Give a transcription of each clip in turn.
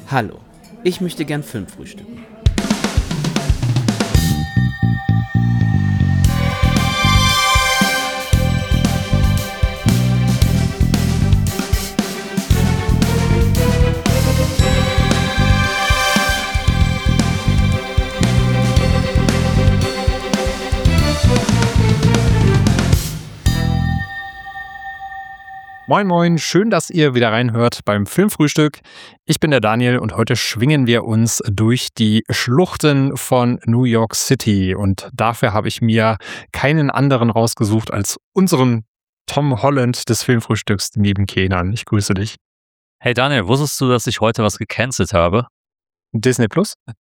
Hallo, ich möchte gern Film frühstücken. Moin Moin, schön, dass ihr wieder reinhört beim Filmfrühstück. Ich bin der Daniel und heute schwingen wir uns durch die Schluchten von New York City und dafür habe ich mir keinen anderen rausgesucht als unseren Tom Holland des Filmfrühstücks neben Kenan. Ich grüße dich. Hey Daniel, wusstest du, dass ich heute was gecancelt habe? Disney Plus?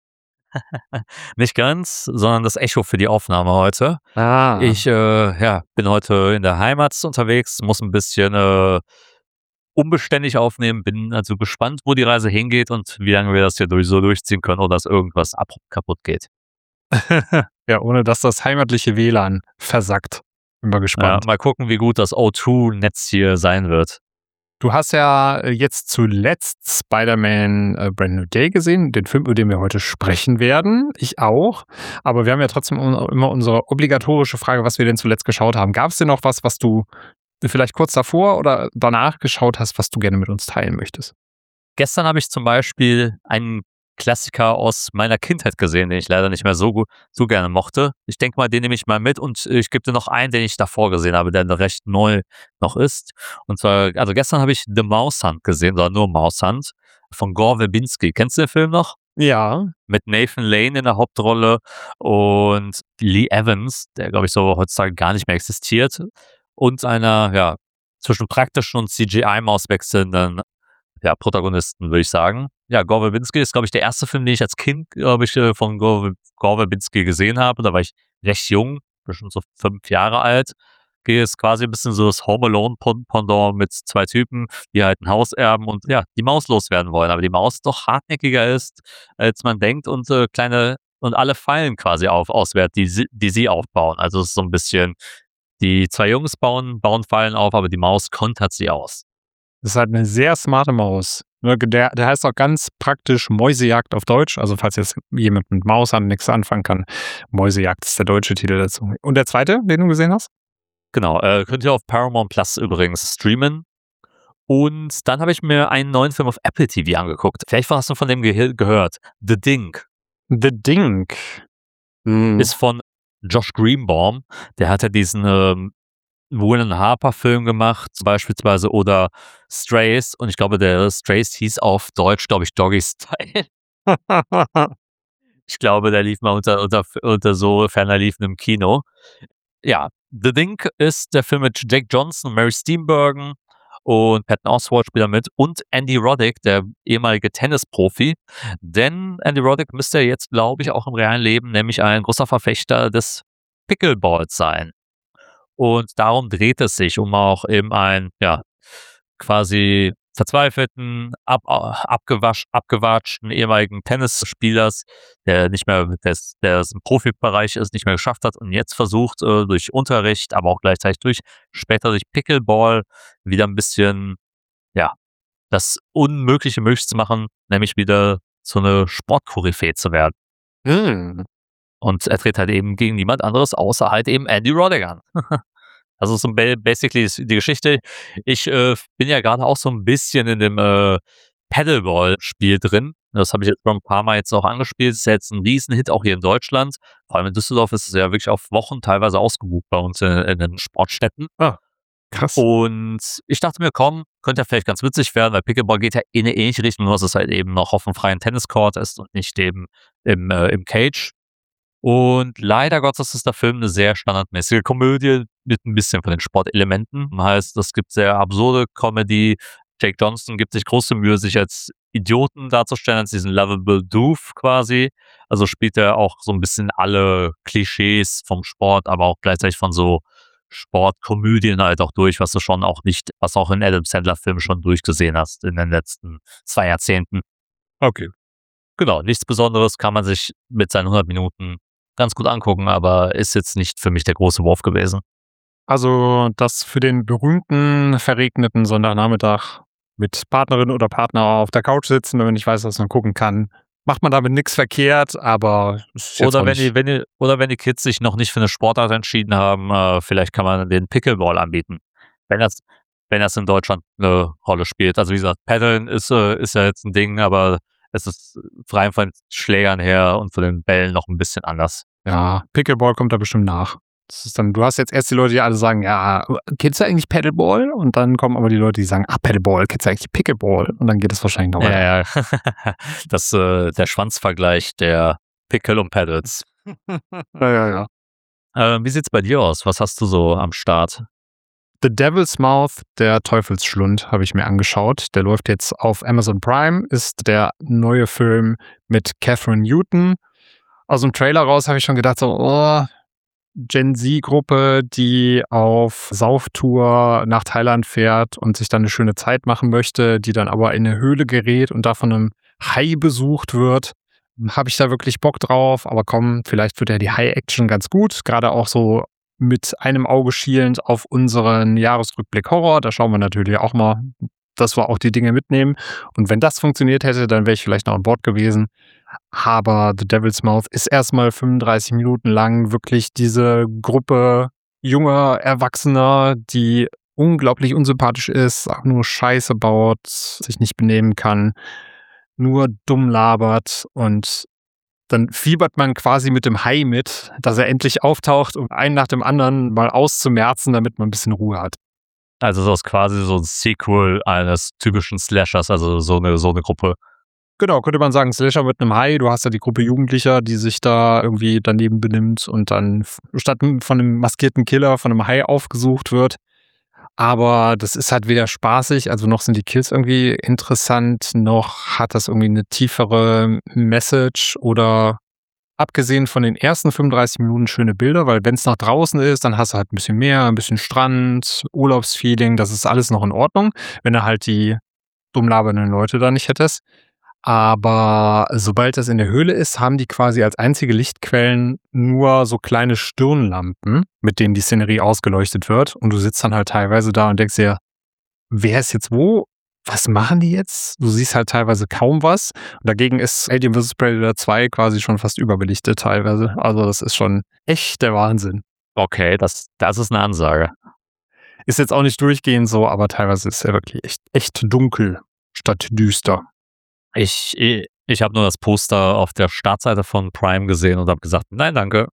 Nicht ganz, sondern das Echo für die Aufnahme heute. Ah. Ich bin heute in der Heimat unterwegs, muss ein bisschen unbeständig aufnehmen, bin also gespannt, wo die Reise hingeht und wie lange wir das hier so durchziehen können oder dass irgendwas abrupt kaputt geht. Ja, ohne dass das heimatliche WLAN versackt. Bin mal Ja, gespannt. mal gucken, wie gut das O2-Netz hier sein wird. Du hast ja jetzt zuletzt Spider-Man Brand New Day gesehen, den Film, über den wir heute sprechen werden. Ich auch. Aber wir haben ja trotzdem immer unsere obligatorische Frage, was wir denn zuletzt geschaut haben. Gab es denn noch was du vielleicht kurz davor oder danach geschaut hast, was du gerne mit uns teilen möchtest? Gestern habe ich zum Beispiel einen Klassiker aus meiner Kindheit gesehen, den ich leider nicht mehr so gerne mochte. Ich denke mal, den nehme ich mal mit und ich gebe dir noch einen, den ich davor gesehen habe, der recht neu noch ist. Und zwar, also gestern habe ich The Mouse Hunt gesehen, oder nur Mouse Hunt von Gore Verbinski. Kennst du den Film noch? Ja. Mit Nathan Lane in der Hauptrolle und Lee Evans, der glaube ich so heutzutage gar nicht mehr existiert, und einer, ja, zwischen praktischen und CGI-Maus wechselnden Protagonisten, würde ich sagen. Ja, Gore Verbinski ist, glaube ich, der erste Film, den ich als Kind, glaube ich, von Gore Verbinski gesehen habe. Da war ich recht jung, bestimmt so 5 Jahre alt. Ist quasi ein bisschen so das Home Alone-Pendant mit 2 Typen, die halt ein Haus erben und ja, die Maus loswerden wollen. Aber die Maus doch hartnäckiger ist, als man denkt und alle Fallen quasi auswählt, die sie aufbauen. Also es ist so ein bisschen, die 2 Jungs bauen Fallen auf, aber die Maus kontert sie aus. Das ist halt eine sehr smarte Maus. Der heißt auch ganz praktisch Mäusejagd auf Deutsch. Also falls jetzt jemand mit Maus nichts anfangen kann, Mäusejagd ist der deutsche Titel dazu. Und der zweite, den du gesehen hast? Genau, könnt ihr auf Paramount Plus übrigens streamen. Und dann habe ich mir einen neuen Film auf Apple TV angeguckt. Vielleicht hast du von dem gehört. The Ding. The Ding. Ist von Josh Greenbaum. Der hat ja diesen William Harper-Film gemacht, beispielsweise, oder Strays. Und ich glaube, der Strays hieß auf Deutsch, glaube ich, Doggy Style. Ich glaube, der lief mal unter so ferner liefen im Kino. Ja, The Ding ist der Film mit Jake Johnson, Mary Steenburgen und Patton Oswalt spielt da mit und Andy Roddick, der ehemalige Tennisprofi. Denn Andy Roddick müsste jetzt, glaube ich, auch im realen Leben nämlich ein großer Verfechter des Pickleballs sein. Und darum dreht es sich um auch eben einen, ja, quasi verzweifelten, abgewatschten ehemaligen Tennisspielers, der nicht mehr, der es im Profibereich ist, nicht mehr geschafft hat und jetzt versucht, durch Unterricht, aber auch gleichzeitig später durch Pickleball wieder ein bisschen, ja, das Unmögliche möglich zu machen, nämlich wieder so eine Sportkoryphäe zu werden. Und er tritt halt eben gegen niemand anderes, außer halt eben Andy Roddick an. Also so basically ist die Geschichte. Ich bin ja gerade auch so ein bisschen in dem Paddleball-Spiel drin. Das habe ich jetzt schon ein paar Mal jetzt auch angespielt. Das ist jetzt ein Riesenhit auch hier in Deutschland. Vor allem in Düsseldorf ist es ja wirklich auf Wochen teilweise ausgebucht bei uns in den Sportstätten. Ah, krass. Und ich dachte mir, komm, könnte ja vielleicht ganz witzig werden, weil Pickleball geht ja in eine ähnliche Richtung, nur dass es halt eben noch auf einem freien Tenniscourt ist und nicht eben im Cage. Und leider Gottes ist der Film eine sehr standardmäßige Komödie mit ein bisschen von den Sportelementen. Heißt, es gibt sehr absurde Comedy. Jake Johnson gibt sich große Mühe, sich als Idioten darzustellen, als diesen lovable Doof quasi. Also spielt er auch so ein bisschen alle Klischees vom Sport, aber auch gleichzeitig von so Sportkomödien halt auch durch, was auch in Adam Sandler-Filmen schon durchgesehen hast in den letzten 2 Jahrzehnten. Okay. Genau, nichts Besonderes, kann man sich mit seinen 100 Minuten ganz gut angucken, aber ist jetzt nicht für mich der große Wurf gewesen. Also das für den berühmten verregneten Sonntagnachmittag mit Partnerin oder Partner auf der Couch sitzen, wenn man nicht weiß, was man gucken kann. Macht man damit nichts verkehrt, aber es ist jetzt auch Oder nicht. wenn die Kids sich noch nicht für eine Sportart entschieden haben, vielleicht kann man den Pickleball anbieten. Wenn das, wenn das in Deutschland eine Rolle spielt. Also wie gesagt, Paddeln ist ja jetzt ein Ding, aber es ist rein von den Schlägern her und von den Bällen noch ein bisschen anders. Ja, Pickleball kommt da bestimmt nach. Das ist dann, du hast jetzt erst die Leute, die alle sagen, ja, kennst du eigentlich Paddleball? Und dann kommen aber die Leute, die sagen, Paddleball, kennst du eigentlich Pickleball? Und dann geht es wahrscheinlich noch weiter. Ja. Der Schwanzvergleich der Pickle und Paddles. Ja. Wie sieht's bei dir aus? Was hast du so am Start? The Devil's Mouth, der Teufelsschlund, habe ich mir angeschaut. Der läuft jetzt auf Amazon Prime, ist der neue Film mit Catherine Newton. Aus dem Trailer raus habe ich schon gedacht, so, oh, Gen Z-Gruppe, die auf Sauftour nach Thailand fährt und sich dann eine schöne Zeit machen möchte, die dann aber in eine Höhle gerät und da von einem Hai besucht wird. Habe ich da wirklich Bock drauf, aber komm, vielleicht wird ja die Hai-Action ganz gut, gerade auch so mit einem Auge schielend auf unseren Jahresrückblick Horror. Da schauen wir natürlich auch mal, dass wir auch die Dinge mitnehmen. Und wenn das funktioniert hätte, dann wäre ich vielleicht noch an Bord gewesen. Aber The Devil's Mouth ist erstmal 35 Minuten lang wirklich diese Gruppe junger Erwachsener, die unglaublich unsympathisch ist, auch nur Scheiße baut, sich nicht benehmen kann, nur dumm labert und dann fiebert man quasi mit dem Hai mit, dass er endlich auftaucht, um einen nach dem anderen mal auszumerzen, damit man ein bisschen Ruhe hat. Also das ist quasi so ein Sequel eines typischen Slashers, also so eine Gruppe. Genau, könnte man sagen, Slasher mit einem Hai. Du hast ja die Gruppe Jugendlicher, die sich da irgendwie daneben benimmt und dann statt von einem maskierten Killer von einem Hai aufgesucht wird. Aber das ist halt weder spaßig, also noch sind die Kills irgendwie interessant, noch hat das irgendwie eine tiefere Message oder abgesehen von den ersten 35 Minuten schöne Bilder, weil wenn es nach draußen ist, dann hast du halt ein bisschen Meer, ein bisschen Strand, Urlaubsfeeling, das ist alles noch in Ordnung, wenn du halt die dumm labernden Leute da nicht hättest. Aber sobald das in der Höhle ist, haben die quasi als einzige Lichtquellen nur so kleine Stirnlampen, mit denen die Szenerie ausgeleuchtet wird. Und du sitzt dann halt teilweise da und denkst dir, wer ist jetzt wo? Was machen die jetzt? Du siehst halt teilweise kaum was. Und dagegen ist Alien vs. Predator 2 quasi schon fast überbelichtet teilweise. Also das ist schon echt der Wahnsinn. Okay, das ist eine Ansage. Ist jetzt auch nicht durchgehend so, aber teilweise ist er wirklich echt dunkel statt düster. Ich habe nur das Poster auf der Startseite von Prime gesehen und habe gesagt, nein, danke.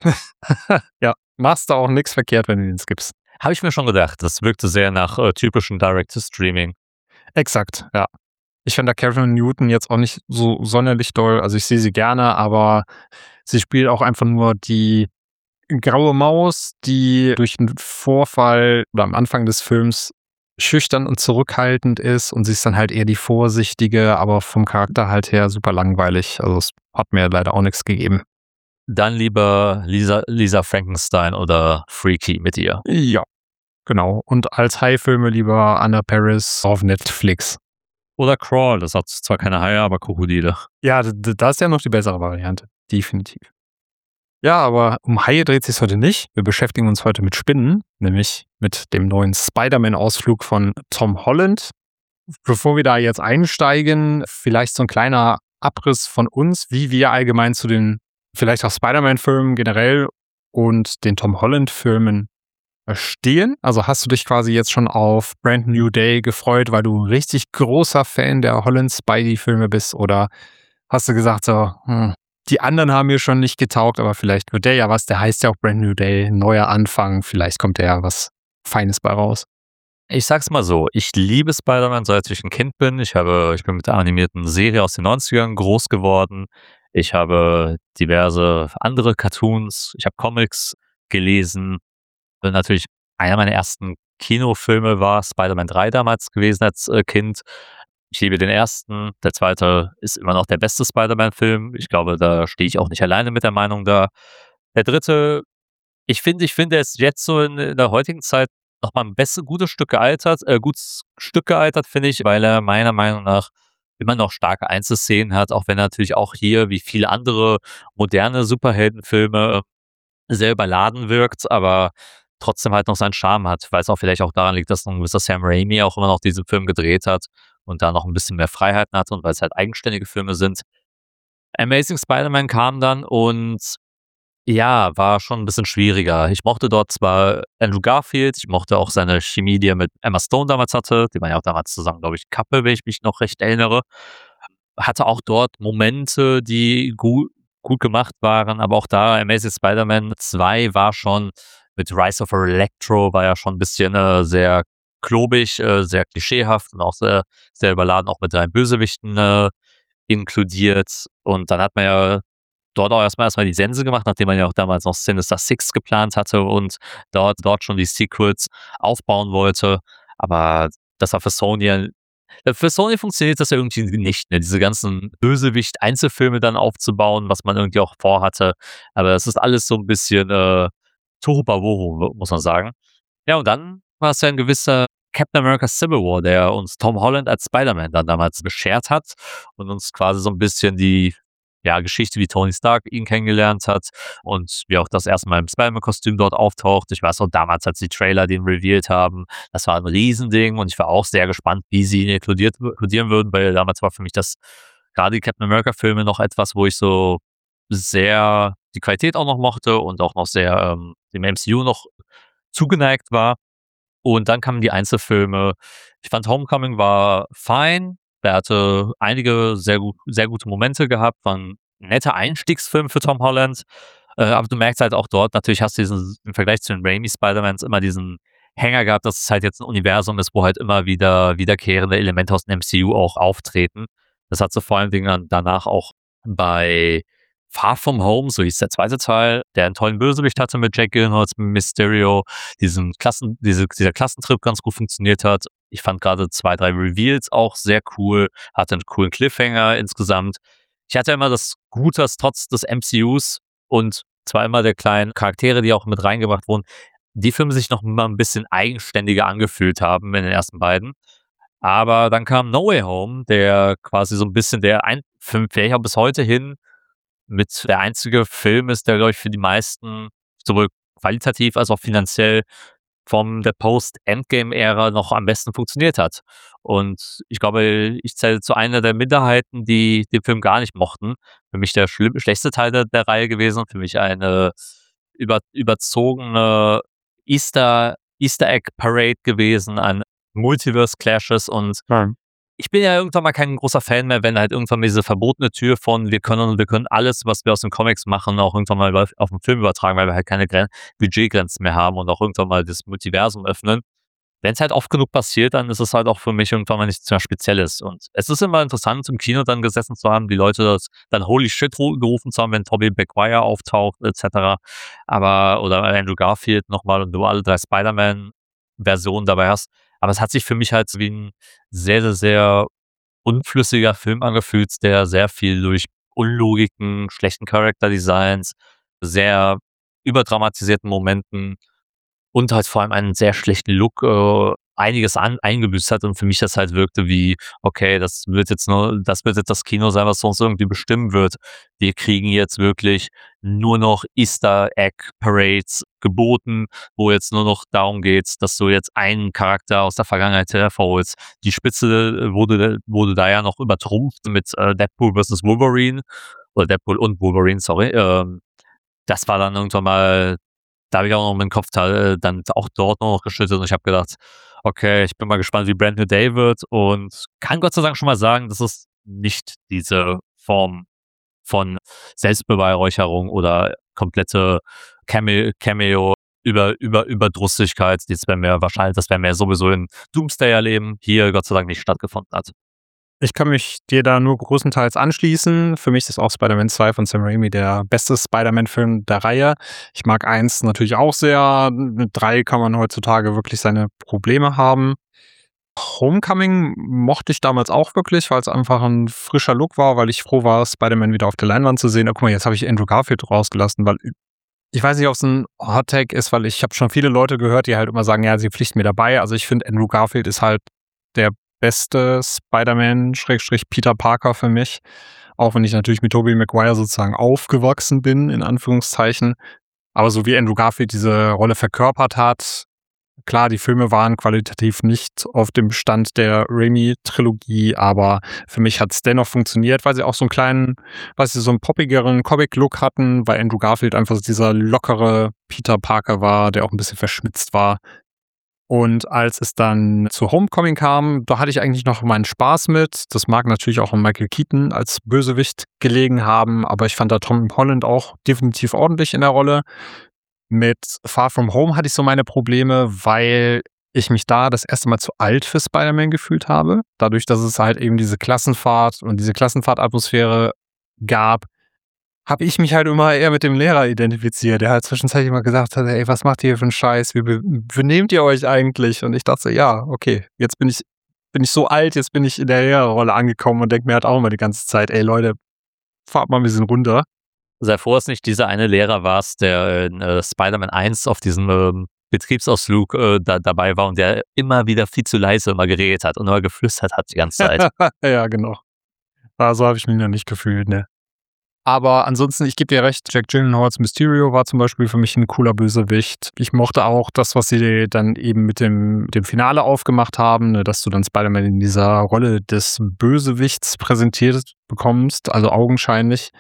Ja, machst du auch nichts verkehrt, wenn du den skippst. Habe ich mir schon gedacht. Das wirkte sehr nach typischen Direct-to-Streaming. Exakt, ja. Ich finde da Catherine Newton jetzt auch nicht so sonderlich doll. Also ich sehe sie gerne, aber sie spielt auch einfach nur die graue Maus, die durch einen Vorfall oder am Anfang des Films schüchtern und zurückhaltend ist und sie ist dann halt eher die Vorsichtige, aber vom Charakter halt her super langweilig. Also es hat mir leider auch nichts gegeben. Dann lieber Lisa Frankenstein oder Freaky mit ihr. Ja, genau. Und als Hai-Filme lieber Anna Paris auf Netflix. Oder Crawl, das hat zwar keine Haie, aber Krokodile. Ja, das ist ja noch die bessere Variante. Definitiv. Ja, aber um Haie dreht es sich heute nicht. Wir beschäftigen uns heute mit Spinnen, nämlich mit dem neuen Spider-Man-Ausflug von Tom Holland. Bevor wir da jetzt einsteigen, vielleicht so ein kleiner Abriss von uns, wie wir allgemein zu den vielleicht auch Spider-Man-Filmen generell und den Tom Holland-Filmen stehen. Also hast du dich quasi jetzt schon auf Brand New Day gefreut, weil du ein richtig großer Fan der Holland-Spidey-Filme bist, oder hast du gesagt so, die anderen haben mir schon nicht getaugt, aber vielleicht wird der ja was, der heißt ja auch Brand New Day, neuer Anfang, vielleicht kommt da ja was Feines bei raus. Ich sag's mal so, ich liebe Spider-Man, seit ich ein Kind bin. Ich bin mit der animierten Serie aus den 90ern groß geworden. Ich habe diverse andere Cartoons, ich habe Comics gelesen. Und natürlich einer meiner ersten Kinofilme war Spider-Man 3 damals gewesen als Kind. Ich liebe den ersten. Der zweite ist immer noch der beste Spider-Man-Film. Ich glaube, da stehe ich auch nicht alleine mit der Meinung da. Der dritte, ich finde, er ist jetzt so in der heutigen Zeit nochmal ein gutes Stück gealtert, finde ich, weil er meiner Meinung nach immer noch starke Einzelszenen hat, auch wenn er natürlich auch hier, wie viele andere moderne Superheldenfilme, sehr überladen wirkt, aber trotzdem halt noch seinen Charme hat, weil es auch vielleicht auch daran liegt, dass ein gewisser Sam Raimi auch immer noch diesen Film gedreht hat und da noch ein bisschen mehr Freiheiten hatte und weil es halt eigenständige Filme sind. Amazing Spider-Man kam dann und ja, war schon ein bisschen schwieriger. Ich mochte dort zwar Andrew Garfield, ich mochte auch seine Chemie, die er mit Emma Stone damals hatte. Die waren ja auch damals zusammen, glaube ich, Couple, wenn ich mich noch recht erinnere. Hatte auch dort Momente, die gut gemacht waren, aber auch da Amazing Spider-Man 2 war schon mit Rise of Electro war ja schon 'n bisschen, sehr klobig, sehr klischeehaft und auch sehr überladen, auch mit seinen Bösewichten, inkludiert. Und dann hat man ja dort auch erstmal die Sense gemacht, nachdem man ja auch damals noch Sinister Six geplant hatte und dort schon die Sequels aufbauen wollte. Aber das war für Sony funktioniert das ja irgendwie nicht, ne, diese ganzen Bösewicht-Einzelfilme dann aufzubauen, was man irgendwie auch vorhatte. Aber es ist alles so 'n bisschen, Tohuwabohu, muss man sagen. Ja, und dann war es ja 'n gewisser Captain America Civil War, der uns Tom Holland als Spider-Man dann damals beschert hat und uns quasi so 'n bisschen die, ja, Geschichte, wie Tony Stark ihn kennengelernt hat und wie auch das erste Mal im Spider-Man-Kostüm dort auftaucht. Ich weiß noch damals, als die Trailer den revealed haben, das war 'n Riesending und ich war auch sehr gespannt, wie sie ihn inkludieren würden, weil damals war für mich das grade die Captain America-Filme noch etwas, wo ich so sehr die Qualität auch noch mochte und auch noch sehr, dem MCU noch zugeneigt war. Und dann kamen die Einzelfilme. Ich fand Homecoming war fein. Der hatte einige sehr gute Momente gehabt, war 'n netter Einstiegsfilm für Tom Holland. Aber du merkst halt auch dort, natürlich hast du im Vergleich zu den Raimi Spider-Mans immer diesen Hänger gehabt, dass es halt jetzt ein Universum ist, wo halt immer wieder wiederkehrende Elemente aus dem MCU auch auftreten. Das hat sie vor allen Dingen dann danach auch bei Far From Home, so hieß der zweite Teil, der einen tollen Bösewicht hatte mit Jake Gyllenhaal als Mysterio, dieser Klassentrip ganz gut funktioniert hat. Ich fand gerade 2, 3 Reveals auch sehr cool, hatte einen coolen Cliffhanger insgesamt. Ich hatte immer das Gute, dass trotz des MCUs und zwar immer der kleinen Charaktere, die auch mit reingebracht wurden, die Filme sich noch mal 'n bisschen eigenständiger angefühlt haben in den ersten beiden. Aber dann kam No Way Home, der quasi so 'n bisschen der ein Film vielleicht auch bis heute hin mit der einzige Film ist, der, glaube ich, für die meisten sowohl qualitativ als auch finanziell von der Post-Endgame-Ära noch am besten funktioniert hat. Und ich glaube, ich zähle zu einer der Minderheiten, die den Film gar nicht mochten. Für mich der schlechteste Teil der Reihe gewesen, für mich eine überzogene Easter Egg Parade gewesen an Multiverse Clashes und Ja. ich bin ja irgendwann mal kein großer Fan mehr, wenn halt irgendwann mal diese verbotene Tür von wir können alles, was wir aus den Comics machen, auch irgendwann mal auf den Film übertragen, weil wir halt keine Budgetgrenzen mehr haben und auch irgendwann mal das Multiversum öffnen. Wenn es halt oft genug passiert, dann ist es halt auch für mich irgendwann mal nichts mehr Spezielles. Und es ist immer interessant, im Kino dann gesessen zu haben, die Leute das dann Holy Shit gerufen zu haben, wenn Tobey Maguire auftaucht, etc. Aber, oder Andrew Garfield nochmal und du alle 3 Spider-Man-Versionen dabei hast. Aber es hat sich für mich halt wie ein sehr unflüssiger Film angefühlt, der sehr viel durch Unlogiken, schlechten Character Designs, sehr überdramatisierten Momenten und halt vor allem einen sehr schlechten Look, einiges eingebüßt hat und für mich das halt wirkte wie, okay, das wird jetzt das Kino sein, was uns irgendwie bestimmen wird. Wir kriegen jetzt wirklich nur noch Easter Egg Parades geboten, wo jetzt nur noch darum geht, dass du jetzt einen Charakter aus der Vergangenheit hervorholst. Die Spitze wurde da ja noch übertrumpft mit Deadpool vs. Wolverine oder Deadpool und Wolverine, sorry. Das war dann irgendwann mal, da habe ich auch noch meinen Kopf dann auch dort noch geschüttelt und ich habe gedacht, okay, ich bin mal gespannt, wie Brand New Day wird und kann Gott sei Dank schon mal sagen, dass es nicht diese Form von Selbstbeweihräucherung oder komplette Cameo Überdrussigkeit, das wäre mehr sowieso in Doomsday erleben, hier Gott sei Dank nicht stattgefunden hat. Ich kann mich dir da nur größtenteils anschließen. Für mich ist auch Spider-Man 2 von Sam Raimi der beste Spider-Man-Film der Reihe. Ich mag 1 natürlich auch sehr. Mit 3 kann man heutzutage wirklich seine Probleme haben. Homecoming mochte ich damals auch wirklich, weil es einfach ein frischer Look war, weil ich froh war, Spider-Man wieder auf der Leinwand zu sehen. Oh, guck mal, jetzt habe ich Andrew Garfield rausgelassen, weil ich weiß nicht, ob es ein Hot-Take ist, weil ich habe schon viele Leute gehört, die halt immer sagen, ja, sie pflichten mir dabei. Also ich finde, Andrew Garfield ist halt der beste Spider-Man Schrägstrich Peter Parker für mich. Auch wenn ich natürlich mit Tobey Maguire sozusagen aufgewachsen bin, in Anführungszeichen. Aber so wie Andrew Garfield diese Rolle verkörpert hat, klar, die Filme waren qualitativ nicht auf dem Stand der Raimi-Trilogie, aber für mich hat es dennoch funktioniert, weil sie auch so einen poppigeren Comic-Look hatten, weil Andrew Garfield einfach so dieser lockere Peter Parker war, der auch ein bisschen verschmitzt war. Und als es dann zu Homecoming kam, da hatte ich eigentlich noch meinen Spaß mit. Das mag natürlich auch an Michael Keaton als Bösewicht gelegen haben, aber ich fand da Tom Holland auch definitiv ordentlich in der Rolle. Mit Far From Home hatte ich so meine Probleme, weil ich mich da das erste Mal zu alt für Spider-Man gefühlt habe. Dadurch, dass es halt eben diese Klassenfahrt und diese Klassenfahrtatmosphäre gab, habe ich mich halt immer eher mit dem Lehrer identifiziert, der halt zwischenzeitlich mal gesagt hat, ey, was macht ihr hier für einen Scheiß? Wie benehmt ihr euch eigentlich? Und ich dachte so, ja, okay, jetzt bin ich so alt, jetzt bin ich in der Lehrerrolle angekommen und denke mir halt auch immer die ganze Zeit, ey Leute, fahrt mal ein bisschen runter. Sei froh, dass nicht dieser eine Lehrer warst, der in Spider-Man 1 auf diesem Betriebsausflug dabei war und der immer wieder viel zu leise immer geredet hat und immer geflüstert hat die ganze Zeit. Ja, genau. So habe ich mich noch nicht gefühlt, ne. Aber ansonsten, ich gebe dir recht, Jack Gyllenhaals Mysterio war zum Beispiel für mich ein cooler Bösewicht. Ich mochte auch das, was sie dann eben mit dem Finale aufgemacht haben, ne, dass du dann Spider-Man in dieser Rolle des Bösewichts präsentiert bekommst, also augenscheinlich.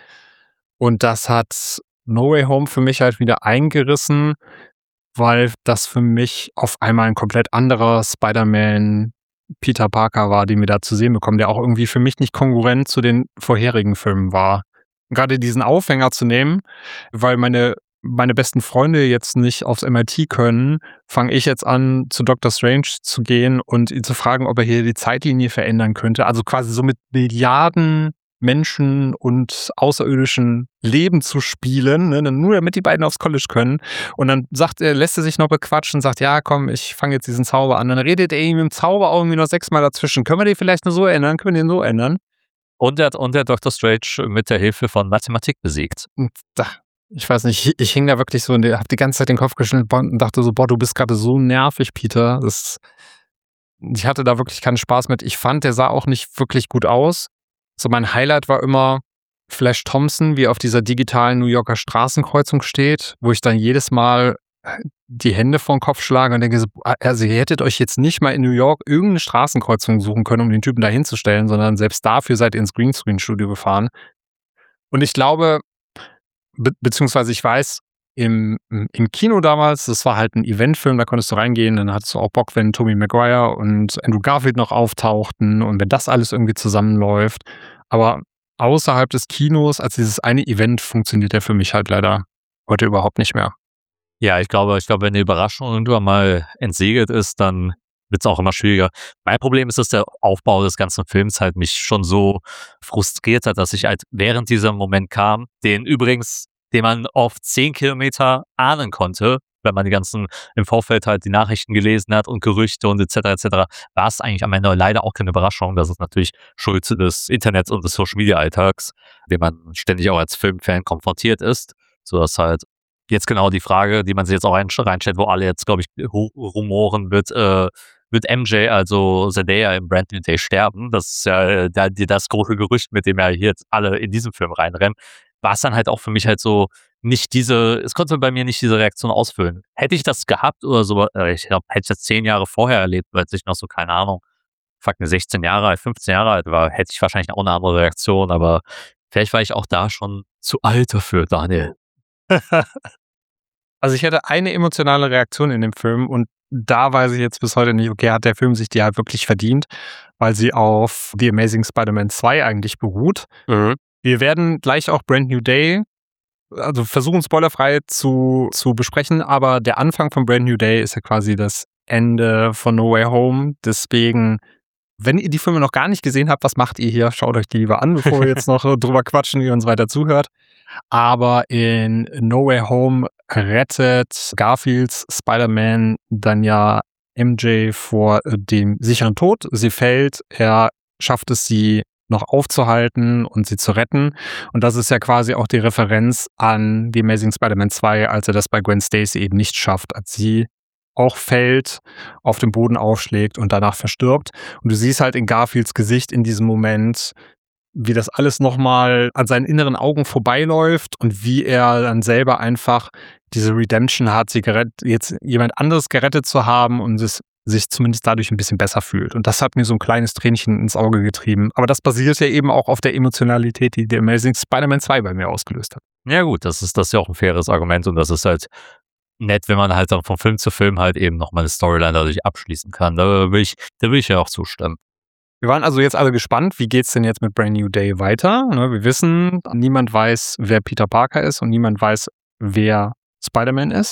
Und das hat No Way Home für mich halt wieder eingerissen, weil das für mich auf einmal ein komplett anderer Spider-Man Peter Parker war, den wir da zu sehen bekommen, der auch irgendwie für mich nicht konkurrent zu den vorherigen Filmen war. Gerade diesen Aufhänger zu nehmen, weil meine besten Freunde jetzt nicht aufs MIT können, fange ich jetzt an, zu Dr. Strange zu gehen und ihn zu fragen, ob er hier die Zeitlinie verändern könnte. Also quasi so mit Milliarden Menschen und außerirdischen Leben zu spielen, ne, nur damit die beiden aufs College können. Und dann lässt er sich noch bequatschen und sagt, ja, komm, ich fange jetzt diesen Zauber an. Dann redet er ihm im Zauber irgendwie noch 6-mal dazwischen. Können wir den vielleicht nur so ändern? Können wir den so ändern? Und der Dr. Strange mit der Hilfe von Mathematik besiegt. Und ich weiß nicht, ich hing da wirklich so und hab die ganze Zeit den Kopf geschüttelt und dachte so, boah, du bist gerade so nervig, Peter. Ich hatte da wirklich keinen Spaß mit. Ich fand, der sah auch nicht wirklich gut aus. So mein Highlight war immer Flash Thompson, wie er auf dieser digitalen New Yorker Straßenkreuzung steht, wo ich dann jedes Mal die Hände vor den Kopf schlage und denke so, also ihr hättet euch jetzt nicht mal in New York irgendeine Straßenkreuzung suchen können, um den Typen da hinzustellen, sondern selbst dafür seid ihr ins Greenscreen-Studio gefahren. Und ich glaube, beziehungsweise ich weiß, im Kino damals, das war halt ein Eventfilm, da konntest du reingehen, dann hattest du auch Bock, wenn Tobey Maguire und Andrew Garfield noch auftauchten und wenn das alles irgendwie zusammenläuft. Aber außerhalb des Kinos, als dieses eine Event, funktioniert der für mich halt leider heute überhaupt nicht mehr. Ja, ich glaube, wenn eine Überraschung irgendwann mal entsegelt ist, dann wird es auch immer schwieriger. Mein Problem ist, dass der Aufbau des ganzen Films halt mich schon so frustriert hat, dass ich halt während dieser Moment kam, den man auf 10 Kilometer ahnen konnte, wenn man im Vorfeld halt die Nachrichten gelesen hat und Gerüchte und etc., war es eigentlich am Ende leider auch keine Überraschung. Das ist natürlich Schuld des Internets und des Social-Media-Alltags, dem man ständig auch als Filmfan konfrontiert ist, sodass halt jetzt genau die Frage, die man sich jetzt auch reinstellt, wo alle jetzt, glaube ich, rumoren, wird MJ, also Zendaya, im Brand New Day sterben. Das ist ja das große Gerücht, mit dem ja hier jetzt alle in diesem Film reinrennen. War es dann halt auch für mich halt so es konnte bei mir nicht diese Reaktion ausfüllen. Hätte ich das gehabt oder so, ich glaube, hätte ich das 10 Jahre vorher erlebt, weil ich noch so, keine Ahnung, 16 Jahre alt, 15 Jahre alt war, hätte ich wahrscheinlich auch eine andere Reaktion, aber vielleicht war ich auch da schon zu alt dafür, Daniel. Also ich hatte eine emotionale Reaktion in dem Film und da weiß ich jetzt bis heute nicht, okay, hat der Film sich die halt wirklich verdient, weil sie auf The Amazing Spider-Man 2 eigentlich beruht. Mhm. Wir werden gleich auch Brand New Day, also versuchen spoilerfrei zu besprechen, aber der Anfang von Brand New Day ist ja quasi das Ende von No Way Home. Deswegen, wenn ihr die Filme noch gar nicht gesehen habt, was macht ihr hier? Schaut euch die lieber an, bevor ihr jetzt noch drüber quatschen, wie ihr uns weiter zuhört. Aber in No Way Home rettet Garfields Spider-Man dann ja MJ vor dem sicheren Tod. Sie fällt, er schafft es, sie noch aufzuhalten und sie zu retten. Und das ist ja quasi auch die Referenz an The Amazing Spider-Man 2, als er das bei Gwen Stacy eben nicht schafft, als sie auch fällt, auf dem Boden aufschlägt und danach verstirbt. Und du siehst halt in Garfields Gesicht in diesem Moment, wie das alles nochmal an seinen inneren Augen vorbeiläuft und wie er dann selber einfach diese Redemption hat, jetzt jemand anderes gerettet zu haben und sich zumindest dadurch ein bisschen besser fühlt. Und das hat mir so ein kleines Tränchen ins Auge getrieben. Aber das basiert ja eben auch auf der Emotionalität, die The Amazing Spider-Man 2 bei mir ausgelöst hat. Ja gut, das ist ja auch ein faires Argument und das ist halt nett, wenn man halt dann von Film zu Film halt eben nochmal eine Storyline dadurch abschließen kann. Da will ich ja auch zustimmen. Wir waren also jetzt alle gespannt, wie geht's denn jetzt mit Brand New Day weiter? Ne, wir wissen, niemand weiß, wer Peter Parker ist und niemand weiß, wer Spider-Man ist.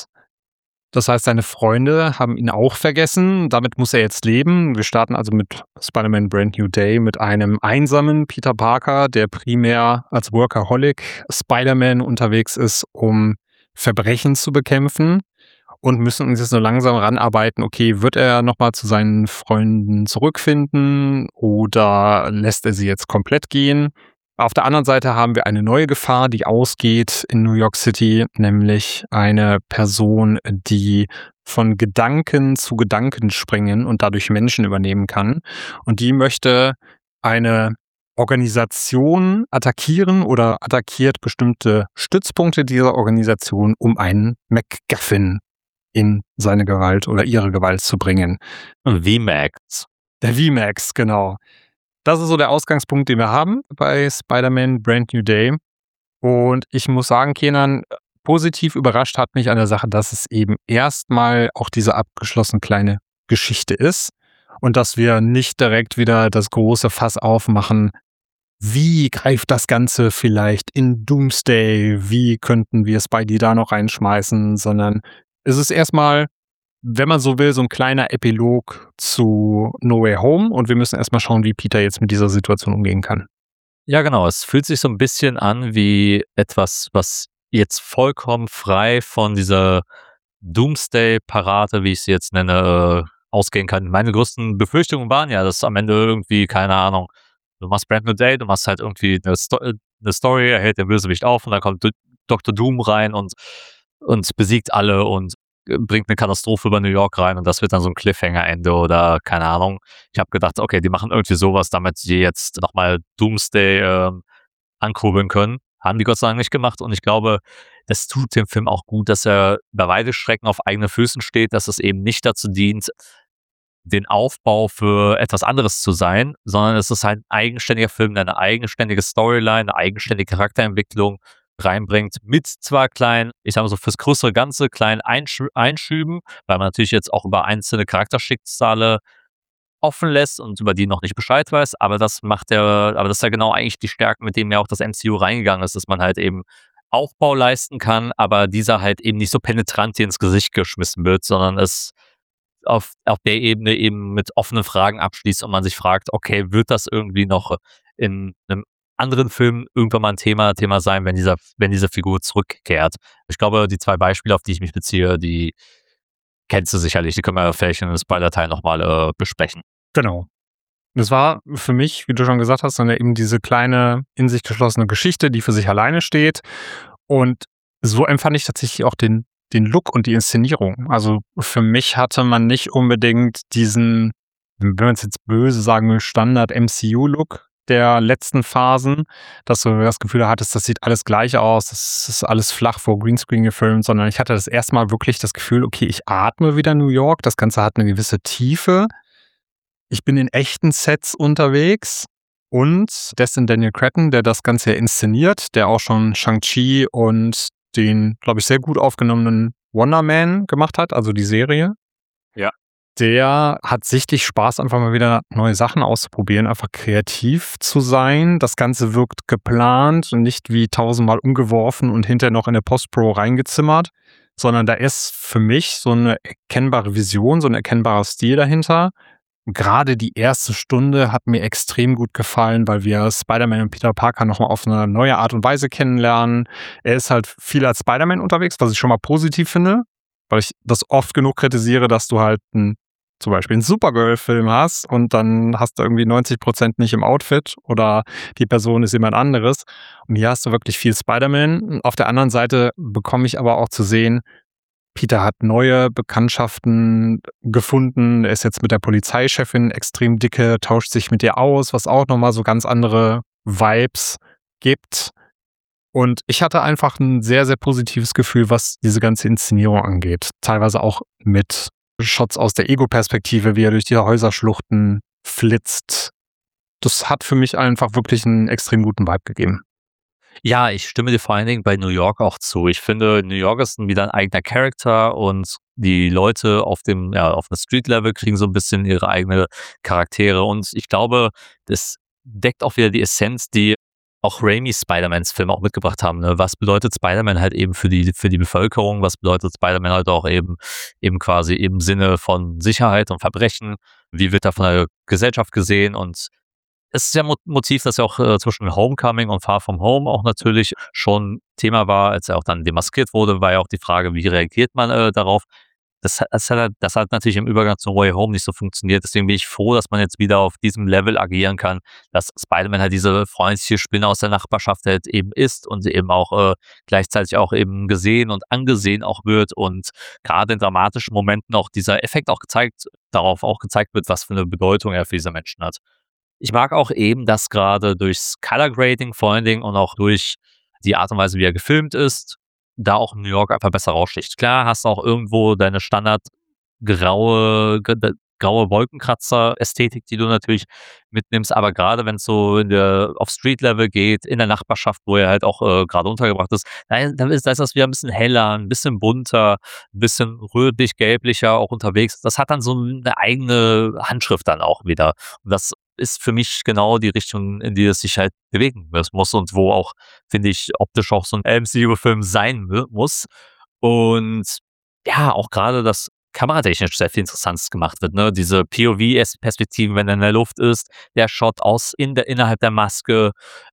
Das heißt, seine Freunde haben ihn auch vergessen. Damit muss er jetzt leben. Wir starten also mit Spider-Man Brand New Day mit einem einsamen Peter Parker, der primär als Workaholic Spider-Man unterwegs ist, um Verbrechen zu bekämpfen. Und müssen uns jetzt so langsam ranarbeiten, okay, wird er nochmal zu seinen Freunden zurückfinden oder lässt er sie jetzt komplett gehen? Auf der anderen Seite haben wir eine neue Gefahr, die ausgeht in New York City, nämlich eine Person, die von Gedanken zu Gedanken springen und dadurch Menschen übernehmen kann. Und die möchte eine Organisation attackieren oder attackiert bestimmte Stützpunkte dieser Organisation, um einen MacGuffin in seine Gewalt oder ihre Gewalt zu bringen. VMAX. Der VMAX, genau. Das ist so der Ausgangspunkt, den wir haben bei Spider-Man Brand New Day. Und ich muss sagen, Kenan, positiv überrascht hat mich an der Sache, dass es eben erstmal auch diese abgeschlossene kleine Geschichte ist und dass wir nicht direkt wieder das große Fass aufmachen. Wie greift das Ganze vielleicht in Doomsday? Wie könnten wir Spidey da noch reinschmeißen? Sondern es ist erstmal, wenn man so will, so ein kleiner Epilog zu No Way Home und wir müssen erstmal schauen, wie Peter jetzt mit dieser Situation umgehen kann. Ja, genau. Es fühlt sich so ein bisschen an wie etwas, was jetzt vollkommen frei von dieser Doomsday-Parade, wie ich sie jetzt nenne, ausgehen kann. Meine größten Befürchtungen waren ja, dass am Ende irgendwie, keine Ahnung, du machst Brand New Day, du machst halt irgendwie eine Story, er hält den Bösewicht auf und dann kommt Dr. Doom rein und besiegt alle und bringt eine Katastrophe über New York rein und das wird dann so ein Cliffhanger-Ende oder keine Ahnung. Ich habe gedacht, okay, die machen irgendwie sowas, damit sie jetzt nochmal Doomsday ankurbeln können. Haben die Gott sei Dank nicht gemacht und ich glaube, das tut dem Film auch gut, dass er bei weite Strecken auf eigenen Füßen steht, dass es eben nicht dazu dient, den Aufbau für etwas anderes zu sein, sondern es ist halt ein eigenständiger Film, der eine eigenständige Storyline, eine eigenständige Charakterentwicklung reinbringt, mit zwar kleinen, ich sage mal so fürs größere Ganze, kleinen Einschüben, weil man natürlich jetzt auch über einzelne Charakterschicksale offen lässt und über die noch nicht Bescheid weiß, aber das ist ja genau eigentlich die Stärke, mit dem ja auch das MCU reingegangen ist, dass man halt eben Aufbau leisten kann, aber dieser halt eben nicht so penetrant hier ins Gesicht geschmissen wird, sondern es auf der Ebene eben mit offenen Fragen abschließt und man sich fragt, okay, wird das irgendwie noch in einem anderen Film irgendwann mal ein Thema sein, wenn diese Figur zurückkehrt. Ich glaube, die 2 Beispiele, auf die ich mich beziehe, die kennst du sicherlich, die können wir vielleicht in einem Spoiler-Teil nochmal besprechen. Genau. Das war für mich, wie du schon gesagt hast, dann eben diese kleine, in sich geschlossene Geschichte, die für sich alleine steht. Und so empfand ich tatsächlich auch den Look und die Inszenierung. Also für mich hatte man nicht unbedingt diesen, wenn man es jetzt böse sagen will, Standard-MCU-Look der letzten Phasen, dass du das Gefühl hattest, das sieht alles gleich aus, das ist alles flach vor Greenscreen gefilmt, sondern ich hatte das erstmal wirklich das Gefühl, okay, ich atme wieder New York, das Ganze hat eine gewisse Tiefe. Ich bin in echten Sets unterwegs und Destin Daniel Cretton, der das Ganze inszeniert, der auch schon Shang-Chi und den, glaube ich, sehr gut aufgenommenen Wonder Man gemacht hat, also die Serie. Ja. Der hat sichtlich Spaß, einfach mal wieder neue Sachen auszuprobieren, einfach kreativ zu sein. Das Ganze wirkt geplant und nicht wie 1000-mal umgeworfen und hinterher noch in der Post-Pro reingezimmert, sondern da ist für mich so eine erkennbare Vision, so ein erkennbarer Stil dahinter. Gerade die erste Stunde hat mir extrem gut gefallen, weil wir Spider-Man und Peter Parker nochmal auf eine neue Art und Weise kennenlernen. Er ist halt viel als Spider-Man unterwegs, was ich schon mal positiv finde, weil ich das oft genug kritisiere, dass du halt zum Beispiel einen Supergirl-Film hast und dann hast du irgendwie 90% nicht im Outfit oder die Person ist jemand anderes. Und hier hast du wirklich viel Spider-Man. Auf der anderen Seite bekomme ich aber auch zu sehen, Peter hat neue Bekanntschaften gefunden. Er ist jetzt mit der Polizeichefin extrem dicke, tauscht sich mit ihr aus, was auch nochmal so ganz andere Vibes gibt. Und ich hatte einfach ein sehr, sehr positives Gefühl, was diese ganze Inszenierung angeht. Teilweise auch mit Shots aus der Ego-Perspektive, wie er durch die Häuserschluchten flitzt. Das hat für mich einfach wirklich einen extrem guten Vibe gegeben. Ja, ich stimme dir vor allen Dingen bei New York auch zu. Ich finde, New York ist wieder ein eigener Charakter und die Leute auf dem Street-Level kriegen so ein bisschen ihre eigene Charaktere. Und ich glaube, das deckt auch wieder die Essenz, die auch Raimis Spider-Mans Filme auch mitgebracht haben. Ne? Was bedeutet Spider-Man halt eben für die Bevölkerung? Was bedeutet Spider-Man halt auch eben quasi im Sinne von Sicherheit und Verbrechen? Wie wird er von der Gesellschaft gesehen? Und es ist ja Motiv, das ja auch zwischen Homecoming und Far From Home auch natürlich schon Thema war, als er auch dann demaskiert wurde, war ja auch die Frage, wie reagiert man darauf. Das hat natürlich im Übergang zu No Way Home nicht so funktioniert. Deswegen bin ich froh, dass man jetzt wieder auf diesem Level agieren kann, dass Spider-Man halt diese freundliche Spinne aus der Nachbarschaft halt eben ist und eben auch gleichzeitig auch eben gesehen und angesehen auch wird und gerade in dramatischen Momenten auch dieser Effekt auch darauf auch gezeigt wird, was für eine Bedeutung er für diese Menschen hat. Ich mag auch eben, dass gerade durchs Color Grading vor allen Dingen und auch durch die Art und Weise, wie er gefilmt ist, da auch New York einfach besser raussticht. Klar hast du auch irgendwo deine Standard graue Wolkenkratzer-Ästhetik, die du natürlich mitnimmst, aber gerade wenn es so auf Street-Level geht, in der Nachbarschaft, wo er halt auch gerade untergebracht ist, da ist das wieder ein bisschen heller, ein bisschen bunter, ein bisschen rötlich-gelblicher auch unterwegs. Das hat dann so eine eigene Handschrift dann auch wieder. Und das ist für mich genau die Richtung, in die es sich halt bewegen muss und wo auch, finde ich, optisch auch so ein MCU-Film sein muss. Und ja, auch gerade das kameratechnisch sehr viel Interessantes gemacht wird, ne? Diese POV-Perspektiven, wenn er in der Luft ist, der Shot innerhalb der Maske,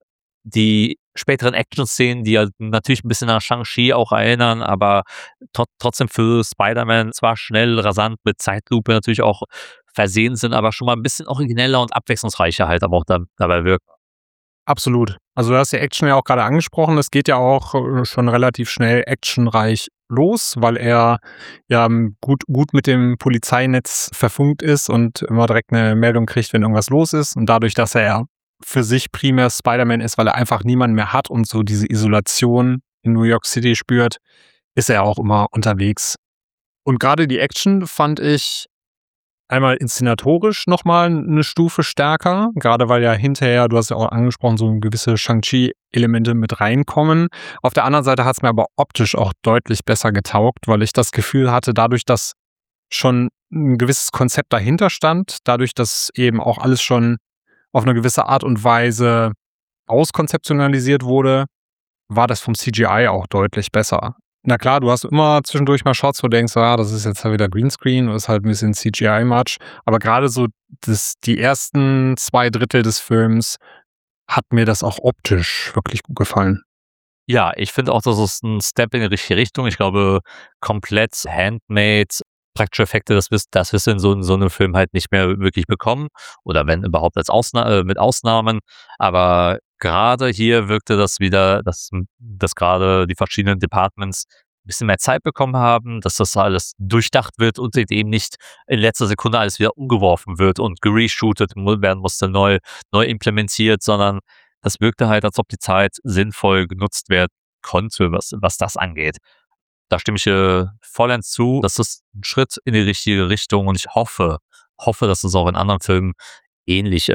die späteren Action-Szenen, die ja natürlich ein bisschen an Shang-Chi auch erinnern, aber trotzdem für Spider-Man zwar schnell, rasant mit Zeitlupe natürlich auch versehen sind, aber schon mal ein bisschen origineller und abwechslungsreicher halt aber auch dabei wirken. Absolut. Also du hast die Action ja auch gerade angesprochen. Es geht ja auch schon relativ schnell actionreich los, weil er ja gut mit dem Polizeinetz verfunkt ist und immer direkt eine Meldung kriegt, wenn irgendwas los ist. Und dadurch, dass er ja für sich primär Spider-Man ist, weil er einfach niemanden mehr hat und so diese Isolation in New York City spürt, ist er auch immer unterwegs. Und gerade die Action fand ich einmal inszenatorisch nochmal eine Stufe stärker, gerade weil ja hinterher, du hast ja auch angesprochen, so gewisse Shang-Chi-Elemente mit reinkommen. Auf der anderen Seite hat es mir aber optisch auch deutlich besser getaugt, weil ich das Gefühl hatte, dadurch, dass schon ein gewisses Konzept dahinter stand, dadurch, dass eben auch alles schon auf eine gewisse Art und Weise auskonzeptionalisiert wurde, war das vom CGI auch deutlich besser. Na klar, du hast immer zwischendurch mal Shots, wo du denkst, das ist jetzt halt wieder Greenscreen, ist halt ein bisschen CGI-Match. Aber gerade so die ersten 2 Drittel des Films hat mir das auch optisch wirklich gut gefallen. Ja, ich finde auch, das ist ein Step in die richtige Richtung. Ich glaube, komplett handmade praktische Effekte, das wirst du in so 'nem Film halt nicht mehr wirklich bekommen oder wenn überhaupt mit Ausnahmen. Aber gerade hier wirkte das wieder, dass gerade die verschiedenen Departments 'n bisschen mehr Zeit bekommen haben, dass das alles durchdacht wird und eben nicht in letzter Sekunde alles wieder umgeworfen wird und gereshootet werden musste, neu implementiert, sondern das wirkte halt, als ob die Zeit sinnvoll genutzt werden konnte, was das angeht. Da stimme ich vollends zu. Das ist ein Schritt in die richtige Richtung und ich hoffe, dass es auch in anderen Filmen ähnlich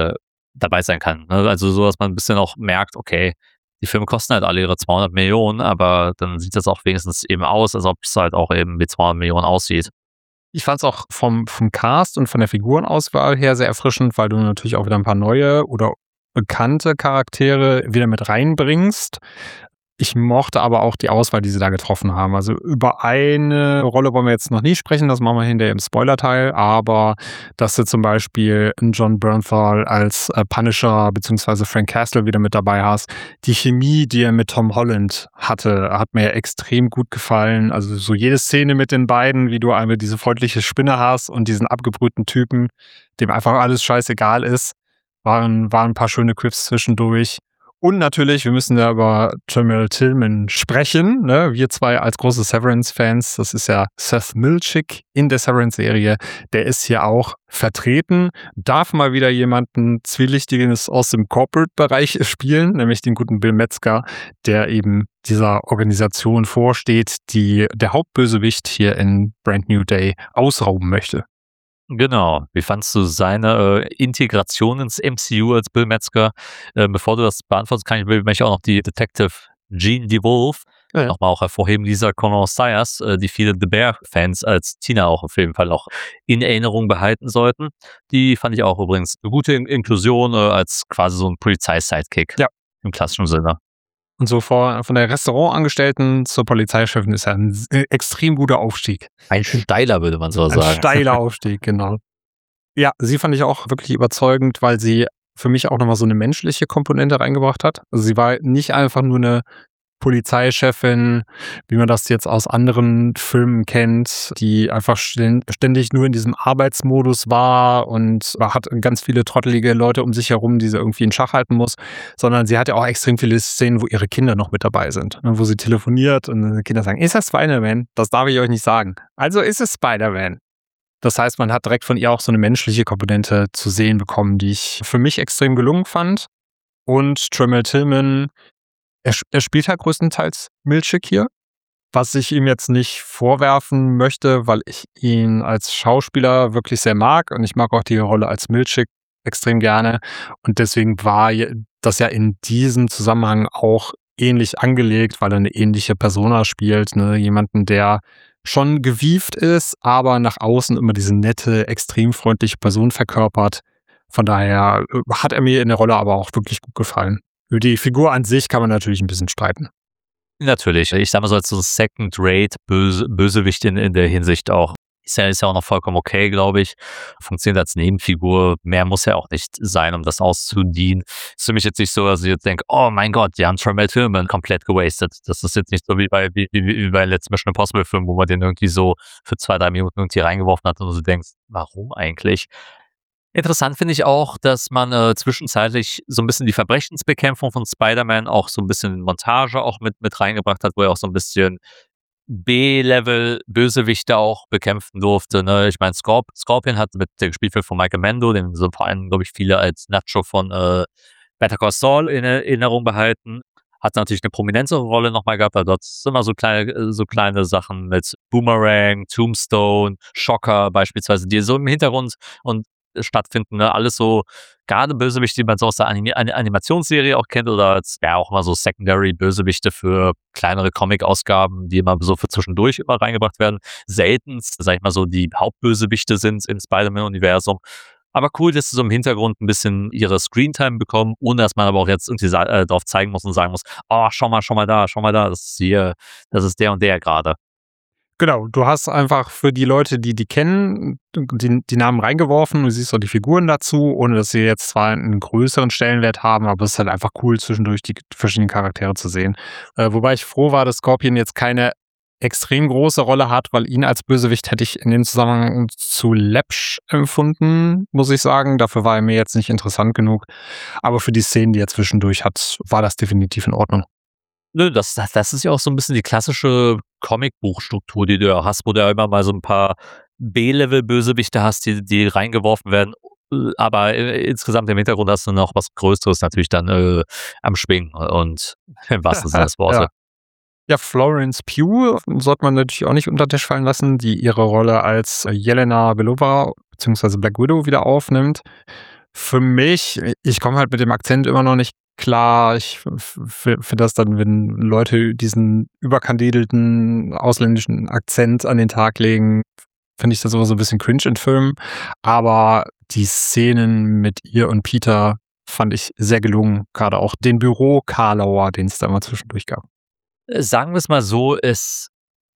dabei sein kann, ne? Also, so, dass man ein bisschen auch merkt, okay, die Filme kosten halt alle ihre 200 Millionen, aber dann sieht das auch wenigstens eben aus, als ob es halt auch eben wie 200 Millionen aussieht. Ich fand es auch vom Cast und von der Figurenauswahl her sehr erfrischend, weil du natürlich auch wieder ein paar neue oder bekannte Charaktere wieder mit reinbringst. Ich mochte aber auch die Auswahl, die sie da getroffen haben. Also über eine Rolle wollen wir jetzt noch nie sprechen, das machen wir hinterher im Spoilerteil, aber dass du zum Beispiel einen John Bernthal als Punisher bzw. Frank Castle wieder mit dabei hast. Die Chemie, die er mit Tom Holland hatte, hat mir extrem gut gefallen. Also so jede Szene mit den beiden, wie du einmal diese freundliche Spinne hast und diesen abgebrühten Typen, dem einfach alles scheißegal ist, waren ein paar schöne Quips zwischendurch. Und natürlich, wir müssen ja über Jamal Tillman sprechen. Ne? Wir zwei als große Severance-Fans, das ist ja Seth Milchick in der Severance-Serie. Der ist hier auch vertreten, darf mal wieder jemanden Zwielichtiges aus dem Corporate-Bereich spielen, nämlich den guten Bill Metzger, der eben dieser Organisation vorsteht, die der Hauptbösewicht hier in Brand New Day ausrauben möchte. Genau. Wie fandst du seine Integration ins MCU als Bill Metzger? Bevor du das beantwortest, möchte ich auch noch die Detective Jean DeWolf nochmal auch hervorheben, Lisa Connor Sayers, die viele The Bear-Fans als Tina auch auf jeden Fall auch in Erinnerung behalten sollten. Die fand ich auch übrigens eine gute Inklusion als quasi so ein Polizei-Sidekick. Ja. Im klassischen Sinne. Und so von der Restaurantangestellten zur Polizeichefin ist ja ein extrem guter Aufstieg. Ein steiler, würde man so sagen. Ein steiler Aufstieg, genau. Ja, sie fand ich auch wirklich überzeugend, weil sie für mich auch nochmal so eine menschliche Komponente reingebracht hat. Also sie war nicht einfach nur eine Polizeichefin, wie man das jetzt aus anderen Filmen kennt, die einfach ständig nur in diesem Arbeitsmodus war und hat ganz viele trottelige Leute um sich herum, die sie irgendwie in Schach halten muss, sondern sie hat ja auch extrem viele Szenen, wo ihre Kinder noch mit dabei sind, wo sie telefoniert und die Kinder sagen, ist das Spider-Man? Das darf ich euch nicht sagen. Also ist es Spider-Man. Das heißt, man hat direkt von ihr auch so eine menschliche Komponente zu sehen bekommen, die ich für mich extrem gelungen fand. Und Jamal Tillman, er spielt halt größtenteils Milchick hier, was ich ihm jetzt nicht vorwerfen möchte, weil ich ihn als Schauspieler wirklich sehr mag und ich mag auch die Rolle als Milchick extrem gerne und deswegen war das ja in diesem Zusammenhang auch ähnlich angelegt, weil er eine ähnliche Persona spielt, ne? Jemanden, der schon gewieft ist, aber nach außen immer diese nette, extrem freundliche Person verkörpert. Von daher hat er mir in der Rolle aber auch wirklich gut gefallen. Über die Figur an sich kann man natürlich ein bisschen streiten. Natürlich. Ich sag mal so als so Second-Rate-Bösewicht in der Hinsicht auch. Ist ja auch noch vollkommen okay, glaube ich. Funktioniert als Nebenfigur. Mehr muss ja auch nicht sein, um das auszudienen. Ist für mich jetzt nicht so, dass ich jetzt denke, oh mein Gott, die haben Jamal Tillman komplett gewastet. Das ist jetzt nicht so wie bei letzten Mission Impossible Film, wo man den irgendwie so für 2-3 Minuten irgendwie reingeworfen hat und du denkst, warum eigentlich? Interessant finde ich auch, dass man zwischenzeitlich so ein bisschen die Verbrechensbekämpfung von Spider-Man auch so ein bisschen in Montage auch mit reingebracht hat, wo er auch so ein bisschen B-Level-Bösewichte auch bekämpfen durfte. Ne? Ich meine, Scorpion hat der gespielt wird von Michael Mando, den so vor allem, glaube ich, viele als Nacho von Better Call Saul in Erinnerung behalten. Hat natürlich eine prominentere Rolle nochmal gehabt, weil dort sind immer so kleine Sachen mit Boomerang, Tombstone, Shocker beispielsweise, die so im Hintergrund und stattfinden, ne? Alles so, gerade Bösewichte, die man so aus der Animationsserie auch kennt oder als, ja auch immer so Secondary-Bösewichte für kleinere Comic-Ausgaben, die immer so für zwischendurch immer reingebracht werden. Selten, sag ich mal so, die Hauptbösewichte sind im Spider-Man-Universum. Aber cool, dass sie so im Hintergrund ein bisschen ihre Screentime bekommen, ohne dass man aber auch jetzt irgendwie drauf zeigen muss und sagen muss, oh, schau mal da, das ist der und der gerade. Genau, du hast einfach für die Leute, die kennen, die Namen reingeworfen. Du siehst auch die Figuren dazu, ohne dass sie jetzt zwar einen größeren Stellenwert haben, aber es ist halt einfach cool, zwischendurch die verschiedenen Charaktere zu sehen. Wobei ich froh war, dass Scorpion jetzt keine extrem große Rolle hat, weil ihn als Bösewicht hätte ich in dem Zusammenhang zu läppsch empfunden, muss ich sagen. Dafür war er mir jetzt nicht interessant genug. Aber für die Szenen, die er zwischendurch hat, war das definitiv in Ordnung. Nö, das ist ja auch so ein bisschen die klassische Comicbuchstruktur, die du ja hast, wo du ja immer mal so ein paar B-Level-Bösewichte hast, die reingeworfen werden. Aber insgesamt im Hintergrund hast du noch was Größeres natürlich dann am Schwingen und im wahrsten Sinne des Wortes. Ja, Florence Pugh sollte man natürlich auch nicht unter den Tisch fallen lassen, die ihre Rolle als Jelena Belova bzw. Black Widow wieder aufnimmt. Für mich, ich komme halt mit dem Akzent immer noch nicht klar. Ich finde das dann, wenn Leute diesen überkandidelten ausländischen Akzent an den Tag legen, finde ich das immer so ein bisschen cringe in Filmen. Aber die Szenen mit ihr und Peter fand ich sehr gelungen. Gerade auch den Büro-Karlauer, den es da mal zwischendurch gab. Sagen wir es mal so, es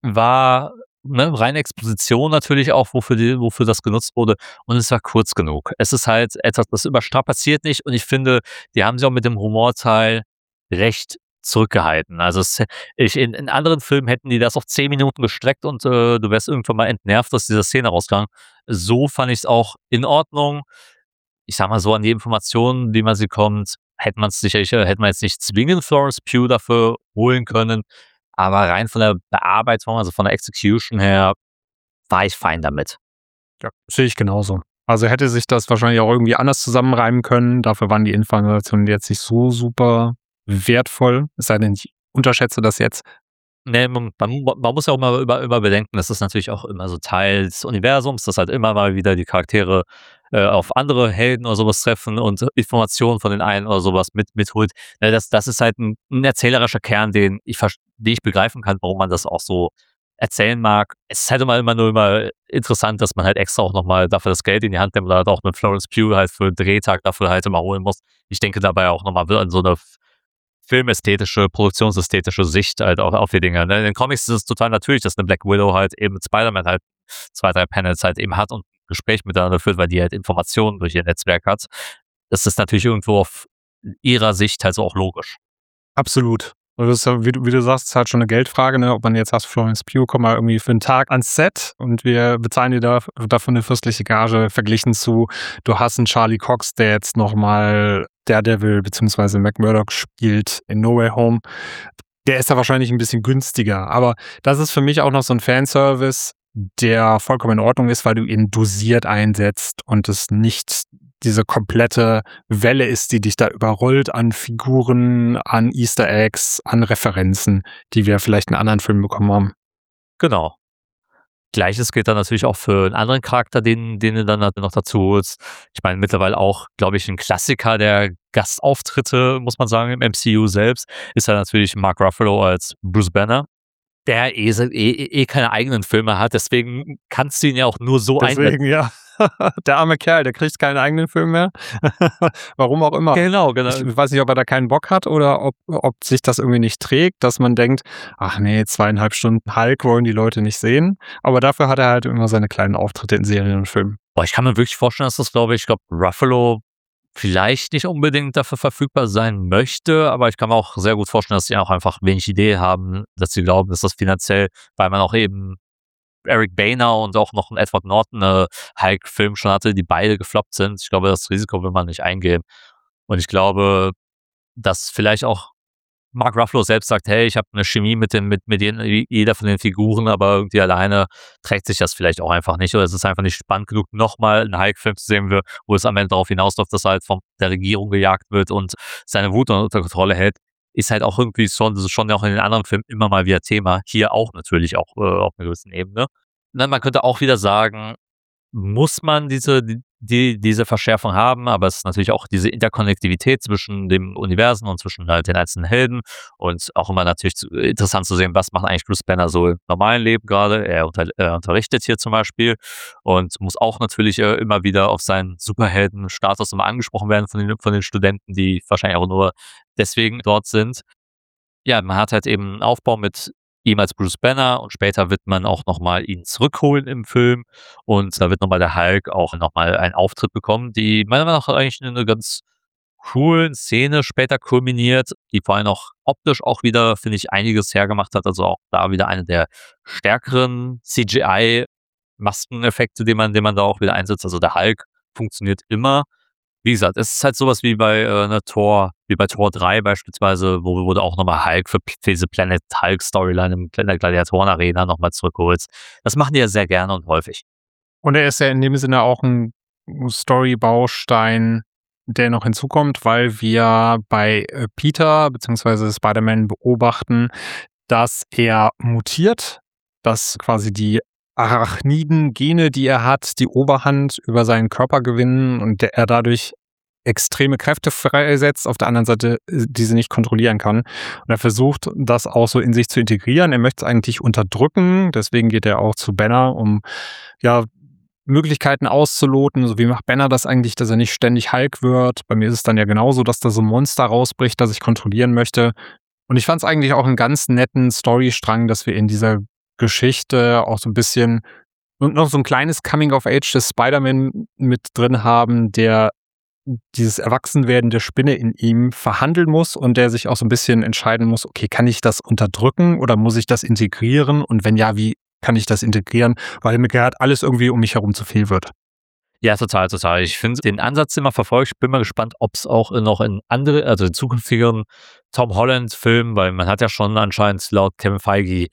war reine Exposition natürlich auch, wofür das genutzt wurde und es war kurz genug. Es ist halt etwas, das überstrapaziert nicht und ich finde, die haben sich auch mit dem Humorteil recht zurückgehalten. Also in anderen Filmen hätten die das auf 10 Minuten gestreckt und du wärst irgendwann mal entnervt aus dieser Szene rausgegangen. So fand ich es auch in Ordnung. Ich sag mal so, an die Informationen, wie man sie kommt, hätte man jetzt nicht zwingend Florence Pugh dafür holen können, aber rein von der Bearbeitung, also von der Execution her, war ich fein damit. Ja, sehe ich genauso. Also hätte sich das wahrscheinlich auch irgendwie anders zusammenreimen können. Dafür waren die Informationen jetzt nicht so super wertvoll. Es sei denn, ich unterschätze das jetzt. Ne, man muss ja auch mal über bedenken, das ist natürlich auch immer so Teil des Universums, dass halt immer mal wieder die Charaktere, auf andere Helden oder sowas treffen und Informationen von den einen oder sowas mitholt. Ne, das ist halt 'n erzählerischer Kern, den ich begreifen kann, warum man das auch so erzählen mag. Es ist halt immer interessant, dass man halt extra auch noch mal dafür das Geld in die Hand nimmt oder halt auch mit Florence Pugh halt für 'n Drehtag dafür halt immer holen muss. Ich denke dabei auch noch mal an so 'ne filmästhetische, produktionsästhetische Sicht halt auch auf die Dinge. Ne? In den Comics ist es total natürlich, dass eine Black Widow halt eben mit Spider-Man halt 2, 3 Panels halt eben hat und 'n Gespräch miteinander führt, weil die halt Informationen durch ihr Netzwerk hat. Das ist natürlich irgendwo auf ihrer Sicht halt so auch logisch. Absolut. Und das ist ja, wie du sagst, ist halt schon eine Geldfrage, ne? Ob man jetzt sagt, Florence Pugh, komm mal irgendwie für einen Tag ans Set und wir bezahlen dir dafür eine fürstliche Gage, verglichen zu, du hast einen Charlie Cox, der jetzt noch mal Daredevil beziehungsweise Mac Murdock spielt in No Way Home. Der ist da wahrscheinlich ein bisschen günstiger. Aber das ist für mich auch noch so ein Fanservice, der vollkommen in Ordnung ist, weil du ihn dosiert einsetzt und es nicht diese komplette Welle ist, die dich da überrollt an Figuren, an Easter Eggs, an Referenzen, die wir vielleicht in anderen Filmen bekommen haben. Genau. Gleiches gilt dann natürlich auch für einen anderen Charakter, den du dann halt noch dazu holst. Ich meine, mittlerweile auch, glaube ich, ein Klassiker der Gastauftritte, muss man sagen, im MCU selbst, ist ja natürlich Mark Ruffalo als Bruce Banner, der keine eigenen Filme hat, deswegen kannst du ihn ja auch nur so einsetzen. Deswegen, ja. Der arme Kerl, der kriegt keinen eigenen Film mehr. Warum auch immer. Genau, Ich weiß nicht, ob er da keinen Bock hat oder ob sich das irgendwie nicht trägt, dass man denkt, ach nee, 2,5 Stunden Hulk wollen die Leute nicht sehen. Aber dafür hat er halt immer seine kleinen Auftritte in Serien und Filmen. Boah, ich kann mir wirklich vorstellen, dass das, ich glaube, Ruffalo vielleicht nicht unbedingt dafür verfügbar sein möchte, aber ich kann mir auch sehr gut vorstellen, dass sie auch einfach wenig Idee haben, dass sie glauben, dass das finanziell, weil man auch eben Eric Boehner und auch noch 'n Edward Norton, Hulk-Film schon hatte, die beide gefloppt sind. Ich glaube, das Risiko will man nicht eingehen. Und ich glaube, dass vielleicht auch Mark Ruffalo selbst sagt: „Hey, ich habe 'ne Chemie mit jeder von den Figuren, aber irgendwie alleine trägt sich das vielleicht auch einfach nicht oder es ist einfach nicht spannend genug, noch mal 'n Hulk-Film zu sehen, wo es am Ende darauf hinausläuft, dass er halt von der Regierung gejagt wird und seine Wut unter Kontrolle hält.“ Ist halt auch irgendwie schon das ist schon auch in den anderen Filmen immer mal wieder Thema. Hier auch natürlich auch, auf 'ner gewissen Ebene. Ne, man könnte auch wieder sagen, muss man diese Verschärfung haben, aber es ist natürlich auch diese Interkonnektivität zwischen dem Universen und zwischen halt den einzelnen Helden und auch immer natürlich interessant zu sehen, was macht eigentlich Bruce Banner so im normalen Leben gerade. Er unterrichtet hier zum Beispiel und muss auch natürlich immer wieder auf seinen Superheldenstatus immer angesprochen werden von den Studenten, die wahrscheinlich auch nur deswegen dort sind. Ja, man hat halt eben 'n Aufbau mit ihm als Bruce Banner und später wird man auch noch mal ihn zurückholen im Film und da wird noch mal der Hulk auch noch mal einen Auftritt bekommen, die meiner Meinung nach eigentlich in 'ne ganz coolen Szene später kulminiert, die vor allem auch optisch auch wieder, finde ich, einiges hergemacht hat. Also, auch da wieder eine der stärkeren CGI-Maskeneffekte, den man da auch wieder einsetzt. Also, der Hulk funktioniert immer. Wie gesagt, es ist halt sowas wie bei, wie bei Tor 3 beispielsweise, wo du auch noch mal Hulk für diese Planet Hulk Storyline in der Gladiatoren-Arena noch mal zurückholst. Das machen die ja sehr gerne und häufig. Und er ist ja in dem Sinne auch ein Story-Baustein, der noch hinzukommt, weil wir bei Peter bzw. Spider-Man beobachten, dass er mutiert, dass quasi die Arachniden-Gene, die er hat, die Oberhand über seinen Körper gewinnen und er dadurch extreme Kräfte freisetzt, auf der anderen Seite diese nicht kontrollieren kann. Und er versucht, das auch so in sich zu integrieren. Er möchte es eigentlich unterdrücken, deswegen geht er auch zu Banner, um ja Möglichkeiten auszuloten. So wie macht Banner das eigentlich, dass er nicht ständig Hulk wird? Bei mir ist es dann ja genauso, dass da so ein Monster rausbricht, das ich kontrollieren möchte. Und ich fand es eigentlich auch einen ganz netten Storystrang, dass wir in dieser Geschichte auch so ein bisschen und noch so ein kleines Coming of Age des Spider-Man mit drin haben, der dieses Erwachsenwerden der Spinne in ihm verhandeln muss und der sich auch so ein bisschen entscheiden muss: „Okay, kann ich das unterdrücken oder muss ich das integrieren? Und wenn ja, wie kann ich das integrieren?“ Weil mir grad alles irgendwie um mich herum zu viel wird. Ja, total, total. Ich finde den Ansatz immer verfolgt. Ich bin mal gespannt, ob es auch noch in andere, also in zukünftigeren Tom Holland-Filmen, weil man hat ja schon anscheinend laut Kevin Feige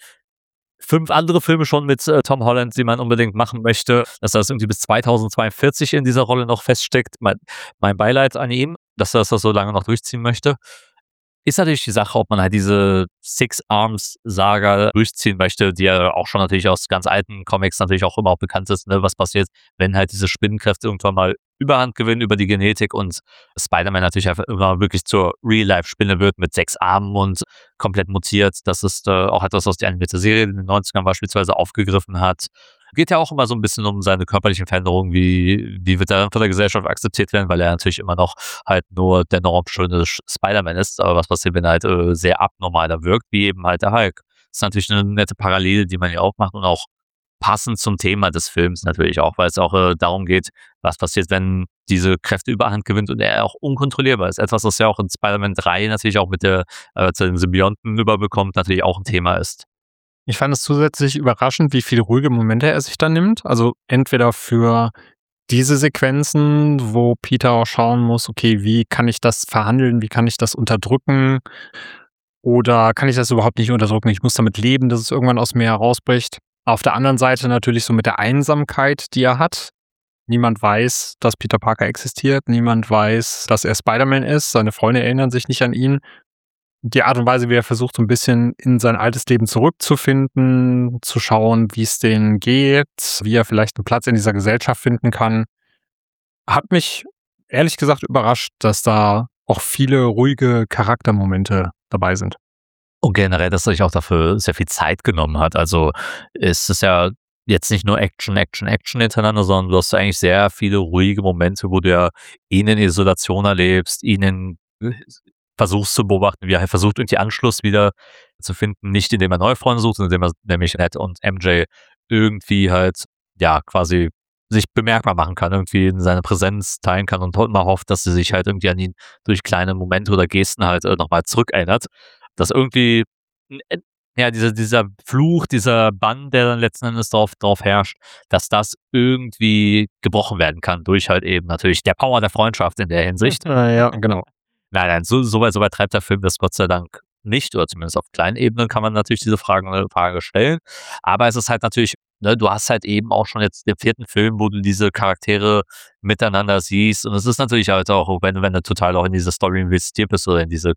5 andere Filme schon mit Tom Holland, die man unbedingt machen möchte, dass er das irgendwie bis 2042 in dieser Rolle noch feststeckt. Mein Beileid an ihm, dass er das so lange noch durchziehen möchte. Ist natürlich die Sache, ob man halt diese Six-Arms-Saga durchziehen möchte, die ja auch schon natürlich aus ganz alten Comics natürlich auch immer auch bekannt ist, ne, was passiert, wenn halt diese Spinnenkräfte irgendwann mal Überhand gewinnen über die Genetik und Spider-Man natürlich einfach immer wirklich zur Real-Life-Spinne wird mit 6 Armen und komplett mutiert. Das ist auch etwas, was die animierte Serie in den 90ern beispielsweise aufgegriffen hat. Geht ja auch immer so ein bisschen um seine körperlichen Veränderungen, wie wird er dann von der Gesellschaft akzeptiert werden, weil er natürlich immer noch halt nur der normschöne Spider-Man ist, aber was passiert, wenn er halt sehr abnormaler wirkt, wie eben halt der Hulk. Das ist natürlich eine nette Parallele, die man hier auch macht und auch passend zum Thema des Films natürlich auch, weil es auch darum geht, was passiert, wenn diese Kräfte Überhand gewinnt und er auch unkontrollierbar ist. Etwas, was ja auch in Spider-Man 3 natürlich auch mit der zu den Symbionten überbekommt, natürlich auch ein Thema ist. Ich fand es zusätzlich überraschend, wie viele ruhige Momente er sich da nimmt. Also entweder für diese Sequenzen, wo Peter auch schauen muss, okay, wie kann ich das verhandeln, wie kann ich das unterdrücken oder kann ich das überhaupt nicht unterdrücken? Ich muss damit leben, dass es irgendwann aus mir herausbricht. Auf der anderen Seite natürlich so mit der Einsamkeit, die er hat. Niemand weiß, dass Peter Parker existiert. Niemand weiß, dass er Spider-Man ist. Seine Freunde erinnern sich nicht an ihn. Die Art und Weise, wie er versucht, so ein bisschen in sein altes Leben zurückzufinden, zu schauen, wie es denen geht, wie er vielleicht einen Platz in dieser Gesellschaft finden kann, hat mich ehrlich gesagt überrascht, dass da auch viele ruhige Charaktermomente dabei sind. Und generell, dass er sich auch dafür sehr viel Zeit genommen hat. Also es ist ja jetzt nicht nur Action, Action, Action hintereinander, sondern du hast eigentlich sehr viele ruhige Momente, wo du ja ihn in Isolation erlebst, versuchst zu beobachten, wie er halt versucht, irgendwie Anschluss wieder zu finden, nicht indem er neue Freunde sucht, sondern indem er nämlich Ned und MJ irgendwie halt, ja, quasi sich bemerkbar machen kann, irgendwie in seine Präsenz teilen kann und mal hofft, dass sie sich halt irgendwie an ihn durch kleine Momente oder Gesten halt nochmal zurückerinnert. Dass irgendwie, ja, dieser Fluch, dieser Bann, der dann letzten Endes drauf herrscht, dass das irgendwie gebrochen werden kann durch halt eben natürlich der Power der Freundschaft in der Hinsicht. Ja, genau. Nein, so weit treibt der Film das Gott sei Dank nicht, oder zumindest auf kleinen Ebenen kann man natürlich diese Frage stellen. Aber es ist halt natürlich, ne, du hast halt eben auch schon jetzt den 4. Film, wo du diese Charaktere miteinander siehst. Und es ist natürlich halt auch, wenn du total auch in diese Story investiert bist oder in diese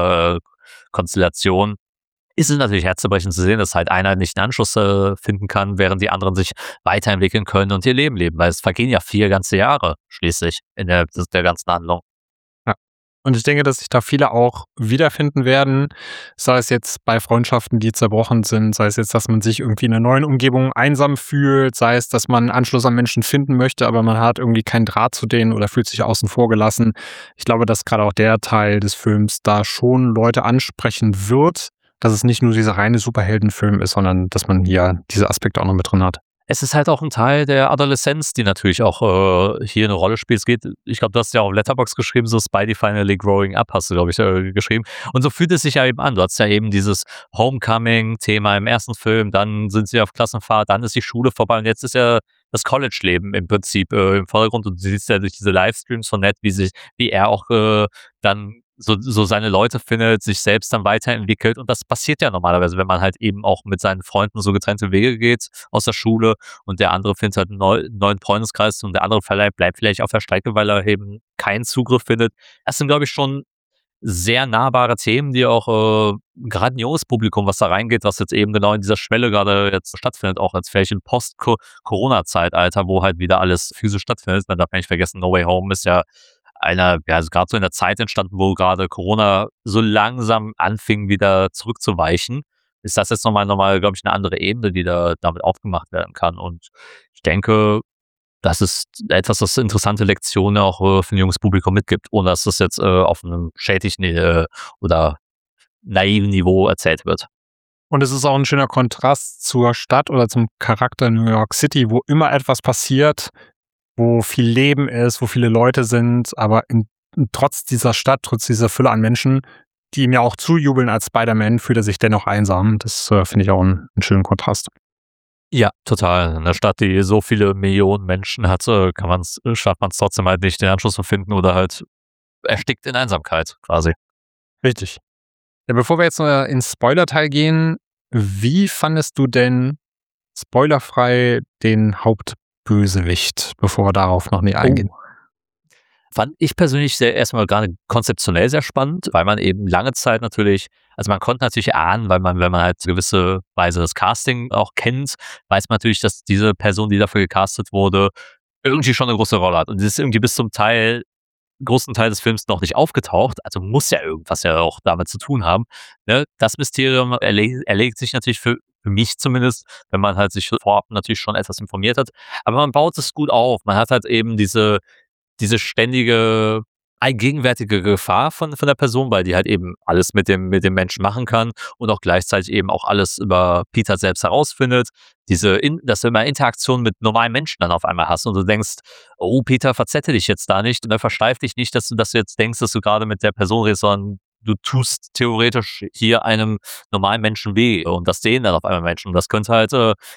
Charakterkonstellation, ist es natürlich herzzerbrechend zu sehen, dass halt einer nicht einen Anschluss finden kann, während die anderen sich weiterentwickeln können und ihr Leben leben. Weil es vergehen ja 4 ganze Jahre schließlich in der ganzen Handlung. Und ich denke, dass sich da viele auch wiederfinden werden, sei es jetzt bei Freundschaften, die zerbrochen sind, sei es jetzt, dass man sich irgendwie in einer neuen Umgebung einsam fühlt, sei es, dass man Anschluss an Menschen finden möchte, aber man hat irgendwie keinen Draht zu denen oder fühlt sich außen vor gelassen. Ich glaube, dass gerade auch der Teil des Films da schon Leute ansprechen wird, dass es nicht nur dieser reine Superheldenfilm ist, sondern dass man hier diese Aspekte auch noch mit drin hat. Es ist halt auch ein Teil der Adoleszenz, die natürlich auch hier eine Rolle spielt. Ich glaube, du hast ja auch auf Letterboxd geschrieben, so Spidey Finally Growing Up hast du, glaube ich, geschrieben. Und so fühlt es sich ja eben an. Du hast ja eben dieses Homecoming-Thema im ersten Film, dann sind sie auf Klassenfahrt, dann ist die Schule vorbei und jetzt ist ja das College-Leben im Prinzip im Vordergrund. Und du siehst ja durch diese Livestreams von Ned, wie er auch dann so seine Leute findet, sich selbst dann weiterentwickelt. Und das passiert ja normalerweise, wenn man halt eben auch mit seinen Freunden so getrennte Wege geht aus der Schule und der andere findet halt einen neuen Freundeskreis und der andere bleibt vielleicht auf der Strecke, weil er eben keinen Zugriff findet. Das sind, glaube ich, schon sehr nahbare Themen, die auch gerade ein junges Publikum, was da reingeht, was jetzt eben genau in dieser Schwelle gerade jetzt stattfindet, auch als vielleicht in Post-Corona-Zeitalter, wo halt wieder alles physisch stattfindet. Man darf nicht vergessen, No Way Home ist ja also gerade so in der Zeit entstanden, wo gerade Corona so langsam anfing, wieder zurückzuweichen, ist das jetzt nochmal, glaube ich, eine andere Ebene, die da damit aufgemacht werden kann. Und ich denke, das ist etwas, das interessante Lektionen auch für ein junges Publikum mitgibt, ohne dass das jetzt auf einem schädlichen oder naiven Niveau erzählt wird. Und es ist auch ein schöner Kontrast zur Stadt oder zum Charakter New York City, wo immer etwas passiert, wo viel Leben ist, wo viele Leute sind, aber trotz dieser Stadt, trotz dieser Fülle an Menschen, die ihm ja auch zujubeln als Spider-Man, fühlt er sich dennoch einsam. Das finde ich auch einen schönen Kontrast. Ja, total. In 'ner Stadt, die so viele Millionen Menschen hat, schafft man's trotzdem halt nicht, den Anschluss zu finden oder halt erstickt in Einsamkeit quasi. Richtig. Ja, bevor wir jetzt, ins Spoilerteil gehen, wie fandest du denn spoilerfrei den Hauptbösewicht, bevor wir darauf noch näher eingehen? Fand ich persönlich erstmal gerade konzeptionell sehr spannend, weil man eben lange Zeit natürlich, also man konnte natürlich ahnen, weil man, wenn man halt gewisse Weise das Casting auch kennt, weiß man natürlich, dass diese Person, die dafür gecastet wurde, irgendwie schon eine große Rolle hat. Und sie ist irgendwie bis zum großen Teil des Films noch nicht aufgetaucht, also muss ja irgendwas ja auch damit zu tun haben. Ne? Das Mysterium erledigt sich natürlich für mich zumindest, wenn man halt sich vorab natürlich schon etwas informiert hat. Aber man baut es gut auf. Man hat halt eben diese ständige allgegenwärtige Gefahr von der Person, weil die halt eben alles mit dem Menschen machen kann und auch gleichzeitig eben auch alles über Peter selbst herausfindet. Dass du immer Interaktion mit normalen Menschen dann auf einmal hast und du denkst: „Oh, Peter, verzettel dich jetzt da nicht, ne? Versteif dich nicht, dass du jetzt denkst, dass du gerade mit der Person redest, sondern du tust theoretisch hier einem normalen Menschen weh.“ Und das sehen dann auf einmal Menschen. Und das könnte halt,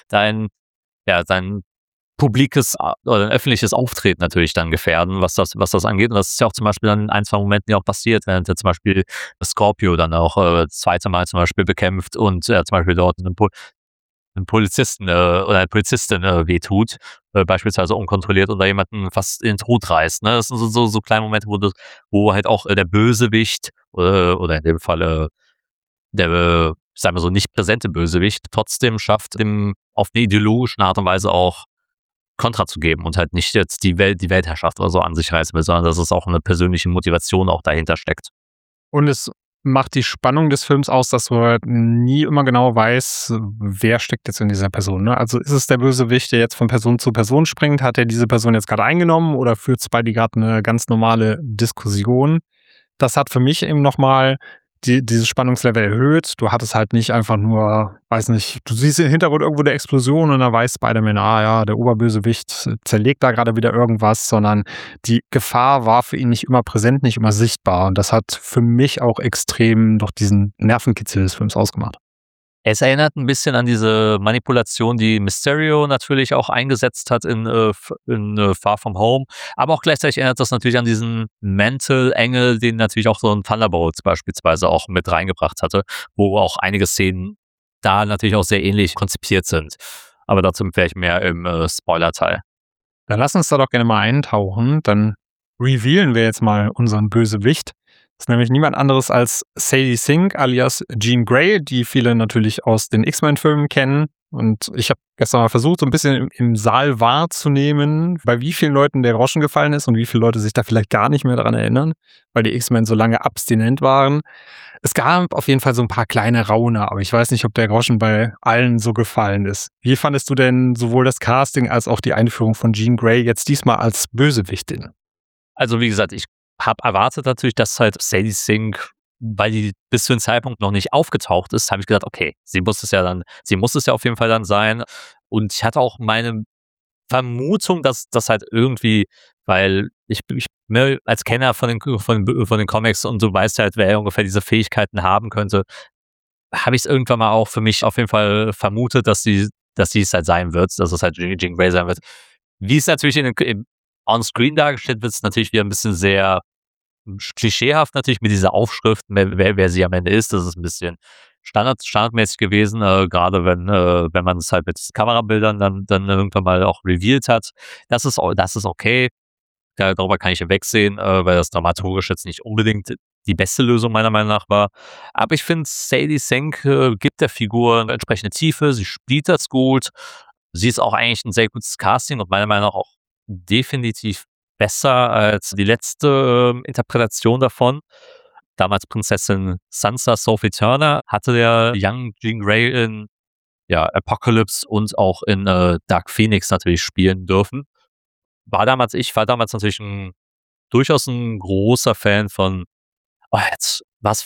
dein publikes oder ein öffentliches Auftreten natürlich dann gefährden, was das angeht. Und das ist ja auch zum Beispiel dann in ein, 2 Momenten ja auch passiert, während er zum Beispiel Scorpio dann auch das 2. Mal zum Beispiel bekämpft und zum Beispiel dort 'nem Polizisten oder einer Polizistin wehtut, beispielsweise unkontrolliert oder jemanden fast in den Tod reißt, ne? Das sind so kleine Momente, wo halt auch der Bösewicht oder in dem Fall sagen wir so, nicht präsente Bösewicht trotzdem schafft, dem auf 'ne ideologische Art und Weise auch Kontra zu geben und halt nicht jetzt die Weltherrschaft oder so an sich reißen will, sondern dass es auch eine persönliche Motivation auch dahinter steckt. Und es macht die Spannung des Films aus, dass du halt nie immer genau weißt, wer steckt jetzt in dieser Person, ne? Also, ist es der Bösewicht, der jetzt von Person zu Person springt? Hat er diese Person jetzt gerade eingenommen oder führt es bei die grad 'ne ganz normale Diskussion? Das hat für mich eben noch mal dieses Spannungslevel erhöht. Du hattest halt nicht einfach nur, weiß nicht, du siehst im Hintergrund irgendwo 'ne Explosion und dann weiß Spider-Man, ah ja, der Oberbösewicht zerlegt da gerade wieder irgendwas, sondern die Gefahr war für ihn nicht immer präsent, nicht immer sichtbar. Und das hat für mich auch extrem doch diesen Nervenkitzel des Films ausgemacht. Es erinnert ein bisschen an diese Manipulation, die Mysterio natürlich auch eingesetzt hat in Far From Home, aber auch gleichzeitig erinnert das natürlich an diesen Mantle-Engel, den natürlich auch so 'n Thunderbolts beispielsweise auch mit reingebracht hatte, wo auch einige Szenen da natürlich auch sehr ähnlich konzipiert sind. Aber dazu vielleicht mehr im Spoiler-Teil. Dann lass uns da doch gerne mal eintauchen. Dann revealen wir jetzt mal unseren Bösewicht. Das ist nämlich niemand anderes als Sadie Sink alias Jean Grey, die viele natürlich aus den X-Men-Filmen kennen. Und ich habe gestern mal versucht, so ein bisschen im Saal wahrzunehmen, bei wie vielen Leuten der Groschen gefallen ist und wie viele Leute sich da vielleicht gar nicht mehr daran erinnern, weil die X-Men so lange abstinent waren. Es gab auf jeden Fall so ein paar kleine Rauner, aber ich weiß nicht, ob der Groschen bei allen so gefallen ist. Wie fandest du denn sowohl das Casting als auch die Einführung von Jean Grey jetzt diesmal als Bösewichtin? Also, wie gesagt, ich habe erwartet natürlich, dass halt Sadie Sink, weil die bis zu dem Zeitpunkt noch nicht aufgetaucht ist, habe ich gedacht: „Okay, sie muss es ja auf jeden Fall dann sein.“ Und ich hatte auch meine Vermutung, dass das halt irgendwie, weil ne, als Kenner von den Comics und du weißt halt, wer ungefähr diese Fähigkeiten haben könnte, habe ich's irgendwann mal auch für mich auf jeden Fall vermutet, dass sie es halt sein wird, dass es halt Jean Grey sein wird. Wie es natürlich im On-Screen dargestellt wird, ist natürlich wieder ein bisschen sehr klischeehaft natürlich mit dieser Aufschrift, wer sie am Ende ist. Das ist ein bisschen standardmäßig gewesen, grade wenn man es halt mit Kamerabildern dann irgendwann mal auch revealed hat. Das ist okay. Darüber kann ich hinwegsehen, weil das dramaturgisch jetzt nicht unbedingt die beste Lösung meiner Meinung nach war. Aber ich finde, Sadie Sink gibt der Figur 'ne entsprechende Tiefe. Sie spielt das gut. Sie ist auch eigentlich ein sehr gutes Casting und meiner Meinung nach auch definitiv besser als die letzte Interpretation davon. Damals Prinzessin Sansa Sophie Turner hatte der Young Jean Grey in, ja, Apocalypse und auch in Dark Phoenix natürlich spielen dürfen. Ich war damals natürlich durchaus ein großer Fan von, jetzt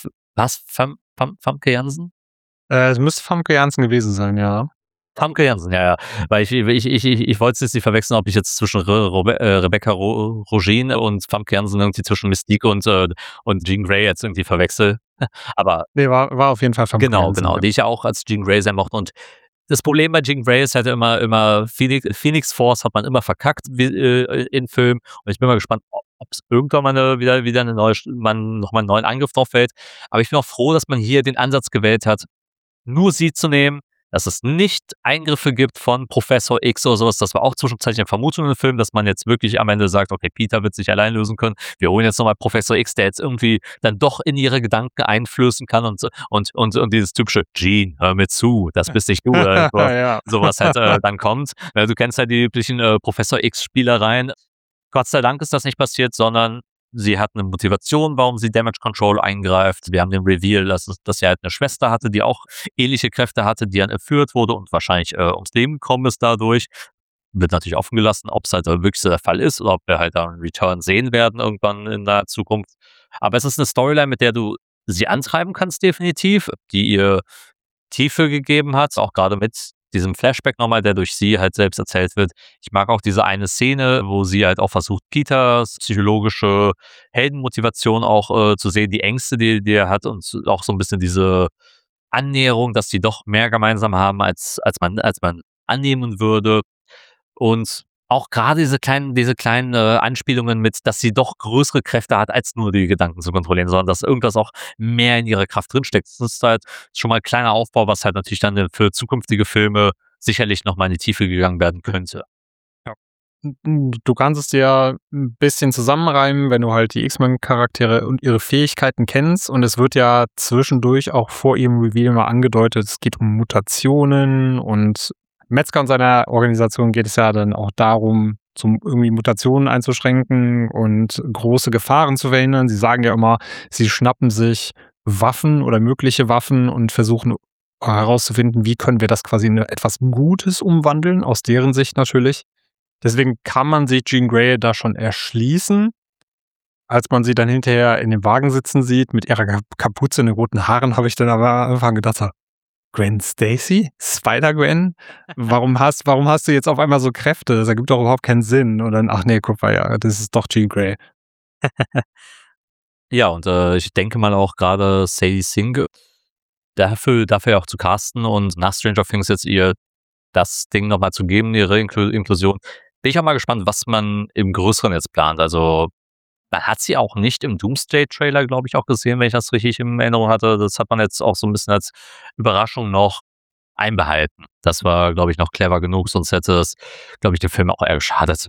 Famke Janssen? Es müsste Famke Janssen gewesen sein, ja. Famke Janssen, ja, ja. Weil ich wollte es jetzt nicht verwechseln, ob ich jetzt zwischen Rebecca Rogen und Famke Janssen irgendwie zwischen Mystique und Jean Grey jetzt irgendwie verwechsel. Aber Ne, war auf jeden Fall Famke genau, Janssen, genau, ja. die ich ja auch als Jean Grey sehr mochte und Das Problem bei Jean Grey ist halt immer Phoenix Force hat man immer verkackt in Filmen. Und ich bin mal gespannt, ob es irgendwann mal wieder eine neue, man nochmal einen neuen Angriff drauf fällt. Aber ich bin auch froh, dass man hier den Ansatz gewählt hat, nur sie zu nehmen, dass es nicht Eingriffe gibt von Professor X oder sowas. Das war auch zwischenzeitlich eine Vermutung im Film, dass man jetzt wirklich am Ende sagt, okay, Peter wird sich allein lösen können. Wir holen jetzt nochmal Professor X, der jetzt irgendwie dann doch in ihre Gedanken einflößen kann und dieses typische Gene, hör mir zu, das bist nicht du. Ja. Sowas halt dann kommt. Du kennst ja die üblichen Professor X-Spielereien. Gott sei Dank ist das nicht passiert, sondern sie hat eine Motivation, warum sie Damage Control eingreift. Wir haben den Reveal, dass sie halt eine Schwester hatte, die auch ähnliche Kräfte hatte, die dann entführt wurde und wahrscheinlich ums Leben gekommen ist dadurch. Wird natürlich offen gelassen, ob es halt wirklich so der Fall ist oder ob wir halt da einen Return sehen werden irgendwann in der Zukunft. Aber es ist eine Storyline, mit der du sie antreiben kannst definitiv, die ihr Tiefe gegeben hat, auch gerade mit diesem Flashback nochmal, der durch sie halt selbst erzählt wird. Ich mag auch diese eine Szene, wo sie halt auch versucht, Peters psychologische Heldenmotivation auch zu sehen, die Ängste, die er hat und auch so ein bisschen diese Annäherung, dass die doch mehr gemeinsam haben, als man annehmen würde. Und auch gerade diese kleinen Anspielungen mit, dass sie doch größere Kräfte hat, als nur die Gedanken zu kontrollieren, sondern dass irgendwas auch mehr in ihrer Kraft drinsteckt. Das ist halt schon mal ein kleiner Aufbau, was halt natürlich dann für zukünftige Filme sicherlich nochmal in die Tiefe gegangen werden könnte. Du kannst es dir ein bisschen zusammenreimen, wenn du halt die X-Men-Charaktere und ihre Fähigkeiten kennst. Und es wird ja zwischendurch auch vor ihrem Reveal mal angedeutet, es geht um Mutationen und Metzger und seiner Organisation geht es ja dann auch darum, irgendwie Mutationen einzuschränken und große Gefahren zu verhindern. Sie sagen ja immer, sie schnappen sich Waffen oder mögliche Waffen und versuchen herauszufinden, wie können wir das quasi in etwas Gutes umwandeln, aus deren Sicht natürlich. Deswegen kann man sich Jean Grey da schon erschließen. Als man sie dann hinterher in dem Wagen sitzen sieht, mit ihrer Kapuze und den roten Haaren, habe ich dann aber am Anfang gedacht, so, Gwen Stacy? Spider-Gwen? Warum hast du jetzt auf einmal so Kräfte? Das ergibt doch überhaupt keinen Sinn. Und dann, ach nee, guck mal, ja, das ist doch Jean Grey. Ja, und ich denke mal auch gerade Sadie Sink dafür ja auch zu casten und nach Stranger Things jetzt ihr das Ding nochmal zu geben, ihre Inklusion. Bin ich auch mal gespannt, was man im Größeren jetzt plant. Also, man hat sie auch nicht im Doomsday-Trailer, glaube ich, auch gesehen, wenn ich das richtig in Erinnerung hatte. Das hat man jetzt auch so ein bisschen als Überraschung noch einbehalten. Das war, glaube ich, noch clever genug, sonst hätte es, glaube ich, den Film auch eher geschadet.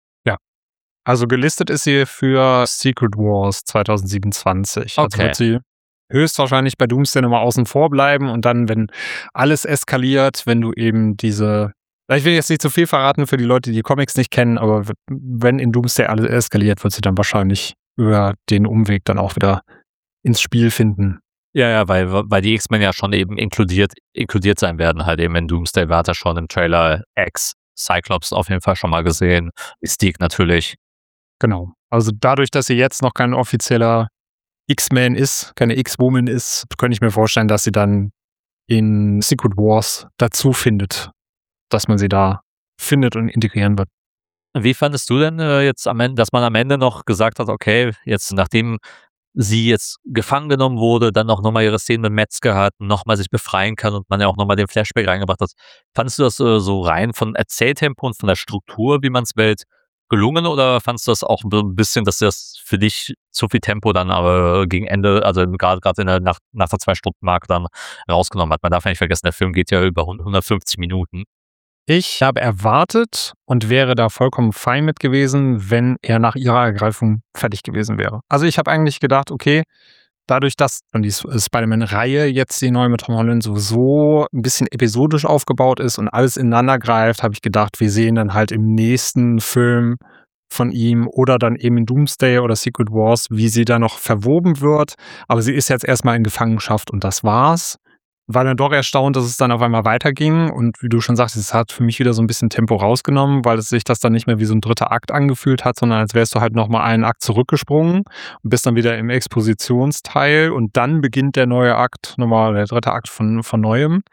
Also gelistet ist sie für Secret Wars 2027. Also Okay. wird sie höchstwahrscheinlich bei Doomsday nochmal außen vor bleiben und dann, wenn alles eskaliert, wenn du eben ich will jetzt nicht zu viel verraten für die Leute, die Comics nicht kennen, aber wenn in Doomsday alles eskaliert, wird sie dann wahrscheinlich über den Umweg dann auch wieder ins Spiel finden. Ja, weil die X-Men ja schon eben inkludiert sein werden, halt eben in Doomsday. Wir hatten ja schon im Trailer X, Cyclops auf jeden Fall schon mal gesehen, Mystique natürlich. Genau. Also dadurch, dass sie jetzt noch kein offizieller X-Man ist, keine X-Woman ist, könnte ich mir vorstellen, dass sie dann in Secret Wars dazu findet, dass man sie da findet und integrieren wird. Wie fandest du denn jetzt am Ende, dass man am Ende noch gesagt hat, okay, jetzt nachdem sie jetzt gefangen genommen wurde, dann auch nochmal ihre Szenen mit Metzger hat, nochmal sich befreien kann und man ja auch nochmal den Flashback reingebracht hat. Fandest du das so rein von Erzähltempo und von der Struktur, wie man es wählt, gelungen oder fandest du das auch ein bisschen, dass das für dich zu viel Tempo dann aber gegen Ende, also gerade nach der 2-Stunden-Marke dann rausgenommen hat? Man darf ja nicht vergessen, der Film geht ja über 150 Minuten. Ich habe erwartet und wäre da vollkommen fein mit gewesen, wenn er nach ihrer Ergreifung fertig gewesen wäre. Also ich habe eigentlich gedacht, okay, dadurch, dass die Spider-Man-Reihe jetzt die neue mit Tom Holland sowieso ein bisschen episodisch aufgebaut ist und alles ineinander greift, habe ich gedacht, wir sehen dann halt im nächsten Film von ihm oder dann eben in Doomsday oder Secret Wars, wie sie da noch verwoben wird. Aber sie ist jetzt erstmal in Gefangenschaft und das war's. War dann doch erstaunt, dass es dann auf einmal weiterging und wie du schon sagst, es hat für mich wieder so ein bisschen Tempo rausgenommen, weil es sich das dann nicht mehr wie so ein dritter Akt angefühlt hat, sondern als wärst du halt nochmal einen Akt zurückgesprungen und bist dann wieder im Expositionsteil und dann beginnt der neue Akt, nochmal der dritte Akt von Neuem.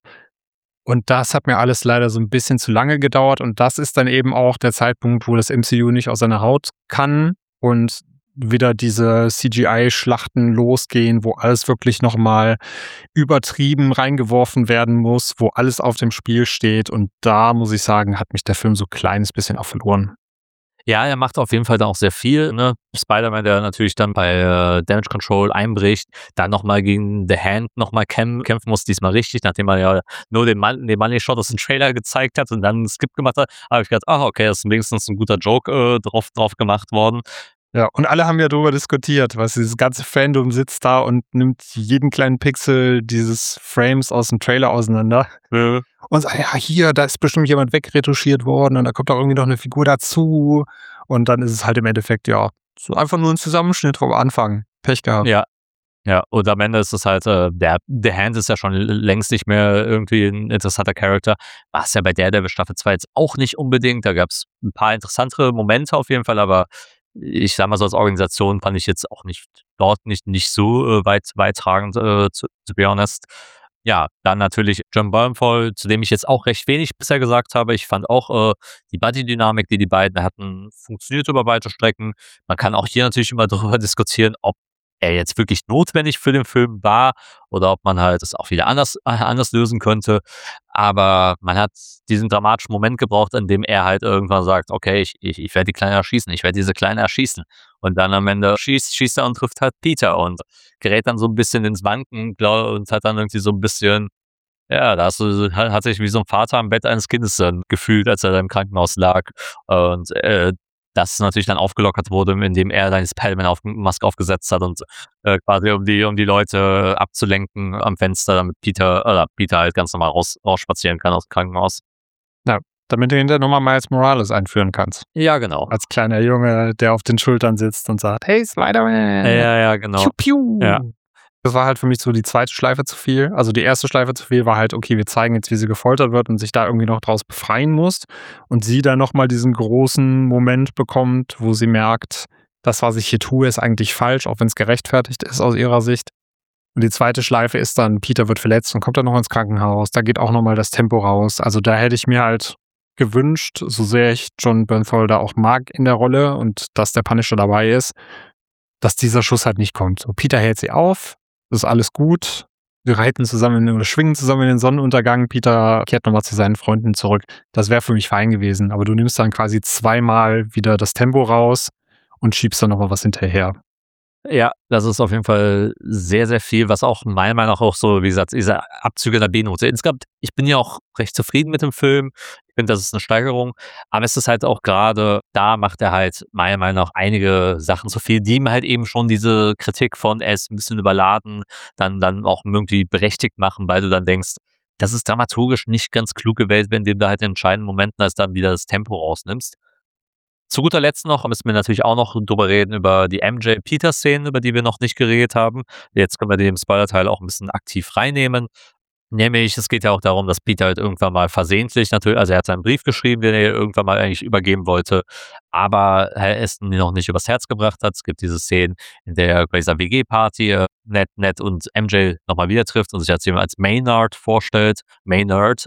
Und das hat mir alles leider so ein bisschen zu lange gedauert und das ist dann eben auch der Zeitpunkt, wo das MCU nicht aus seiner Haut kann und wieder diese CGI-Schlachten losgehen, wo alles wirklich nochmal übertrieben reingeworfen werden muss, wo alles auf dem Spiel steht. Und da muss ich sagen, hat mich der Film so ein kleines bisschen auch verloren. Ja, er macht auf jeden Fall dann auch sehr viel, ne? Spider-Man, der natürlich dann bei Damage Control einbricht, dann nochmal gegen The Hand nochmal kämpfen muss, diesmal richtig, nachdem er ja nur den Money Shot aus dem Trailer gezeigt hat und dann einen Skip gemacht hat, habe ich gedacht, ach okay, das ist wenigstens ein guter Joke drauf gemacht worden. Ja, und alle haben ja darüber diskutiert, was dieses ganze Fandom sitzt da und nimmt jeden kleinen Pixel dieses Frames aus dem Trailer auseinander und sagt, ja, hier, da ist bestimmt jemand wegretuschiert worden und da kommt auch irgendwie noch eine Figur dazu. Und dann ist es halt im Endeffekt, ja, so einfach nur ein Zusammenschnitt vom Anfang. Pech gehabt. Ja, ja, und am Ende ist es halt, The Hand ist ja schon längst nicht mehr irgendwie ein interessanter Charakter. War es ja bei Daredevil Staffel 2 jetzt auch nicht unbedingt. Da gab es ein paar interessantere Momente auf jeden Fall, aber ich sag mal so, als Organisation fand ich jetzt auch nicht so weittragend, to be honest. Ja, dann natürlich John Bernthal, zu dem ich jetzt auch recht wenig bisher gesagt habe. Ich fand auch die Buddy-Dynamik, die beiden hatten, funktioniert über weite Strecken. Man kann auch hier natürlich immer darüber diskutieren, ob er jetzt wirklich notwendig für den Film war oder ob man halt es auch wieder anders lösen könnte. Aber man hat diesen dramatischen Moment gebraucht, in dem er halt irgendwann sagt, okay, ich werde die Kleine erschießen, ich werde diese Kleine erschießen. Und dann am Ende schießt er und trifft halt Peter und gerät dann so ein bisschen ins Wanken und hat dann irgendwie so ein bisschen, ja, hat sich wie so ein Vater am Bett eines Kindes dann gefühlt, als er da im Krankenhaus lag. Und das natürlich dann aufgelockert wurde, indem er seine Spider-Man-Maske aufgesetzt hat und quasi um die Leute abzulenken am Fenster, damit Peter halt ganz normal rausspazieren kann aus dem Krankenhaus. Ja, damit du hinterher nochmal Miles Morales einführen kannst. Ja, genau. Als kleiner Junge, der auf den Schultern sitzt und sagt, hey, Spider-Man. Ja, genau. Piu, piu. Ja. Das war halt für mich so die zweite Schleife zu viel. Also die erste Schleife zu viel war halt, okay, wir zeigen jetzt, wie sie gefoltert wird und sich da irgendwie noch draus befreien muss. Und sie dann nochmal diesen großen Moment bekommt, wo sie merkt, das, was ich hier tue, ist eigentlich falsch, auch wenn es gerechtfertigt ist aus ihrer Sicht. Und die zweite Schleife ist dann, Peter wird verletzt und kommt dann noch ins Krankenhaus. Da geht auch nochmal das Tempo raus. Also da hätte ich mir halt gewünscht, so sehr ich John Bernthal da auch mag in der Rolle und dass der Punisher dabei ist, dass dieser Schuss halt nicht kommt. So, Peter hält sie auf, ist alles gut. Wir reiten zusammen oder schwingen zusammen in den Sonnenuntergang. Peter kehrt nochmal zu seinen Freunden zurück. Das wäre für mich fein gewesen. Aber du nimmst dann quasi zweimal wieder das Tempo raus und schiebst dann nochmal was hinterher. Ja, das ist auf jeden Fall sehr, sehr viel, was auch meiner Meinung nach auch so, wie gesagt, diese Abzüge der B-Note. Insgesamt, ich bin ja auch recht zufrieden mit dem Film. Ich finde, das ist eine Steigerung. Aber es ist halt auch gerade, da macht er halt meiner Meinung nach einige Sachen zu viel, die ihm halt eben schon diese Kritik von, er ist ein bisschen überladen, dann auch irgendwie berechtigt machen, weil du dann denkst, das ist dramaturgisch nicht ganz klug gewählt, wenn du da halt in entscheidenden Momenten als dann wieder das Tempo rausnimmst. Zu guter Letzt noch müssen wir natürlich auch noch drüber reden, über die MJ-Peter-Szenen, über die wir noch nicht geredet haben. Jetzt können wir den Spoiler-Teil auch ein bisschen aktiv reinnehmen. Nämlich, es geht ja auch darum, dass Peter halt irgendwann mal versehentlich natürlich, also er hat seinen Brief geschrieben, den er irgendwann mal eigentlich übergeben wollte, aber er es noch nicht übers Herz gebracht hat. Es gibt diese Szenen, in der er bei dieser WG-Party Ned und MJ nochmal wieder trifft und sich als jemand als Maynard vorstellt. Maynard.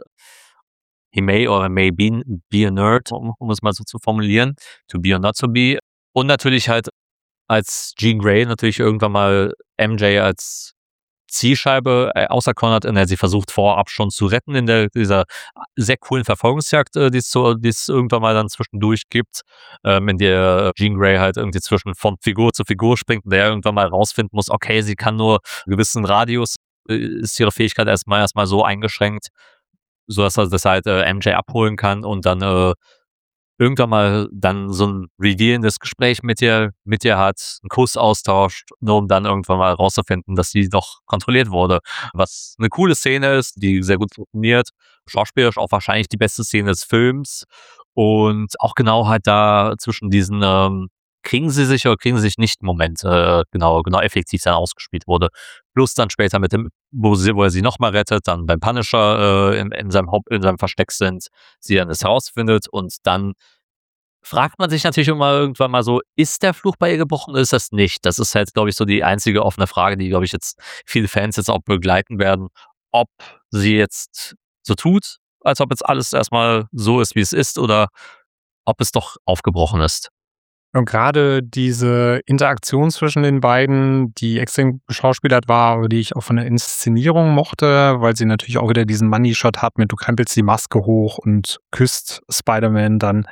He may or may be a nerd, um es mal so zu formulieren. To be or not to be. Und natürlich halt als Jean Grey natürlich irgendwann mal MJ als Zielscheibe auserkoren hat, in der sie versucht vorab schon zu retten in dieser sehr coolen Verfolgungsjagd, die es irgendwann mal dann zwischendurch gibt, in der Jean Grey halt irgendwie von Figur zu Figur springt und der irgendwann mal rausfinden muss, okay, sie kann nur einen gewissen Radius, ist ihre Fähigkeit erstmal so eingeschränkt, sodass er das halt MJ abholen kann und dann irgendwann mal dann so ein revealendes Gespräch mit ihr hat, einen Kuss austauscht, nur um dann irgendwann mal rauszufinden, dass sie doch kontrolliert wurde. Was eine coole Szene ist, die sehr gut funktioniert. Schauspielerisch auch wahrscheinlich die beste Szene des Films. Und auch genau halt da zwischen diesen kriegen sie sich oder kriegen sie sich nicht Moment genau effektiv dann ausgespielt wurde. Plus dann später mit dem, wo er sie nochmal rettet, dann beim Punisher in seinem Versteck sind, sie dann es herausfindet und dann fragt man sich natürlich immer irgendwann mal so, ist der Fluch bei ihr gebrochen oder ist das nicht? Das ist halt, glaube ich, so die einzige offene Frage, die, glaube ich, jetzt viele Fans jetzt auch begleiten werden, ob sie jetzt so tut, als ob jetzt alles erstmal so ist, wie es ist, oder ob es doch aufgebrochen ist. Und gerade diese Interaktion zwischen den beiden, die extrem geschauspielert war, aber die ich auch von der Inszenierung mochte, weil sie natürlich auch wieder diesen Money-Shot hat mit du krempelst die Maske hoch und küsst Spider-Man dann.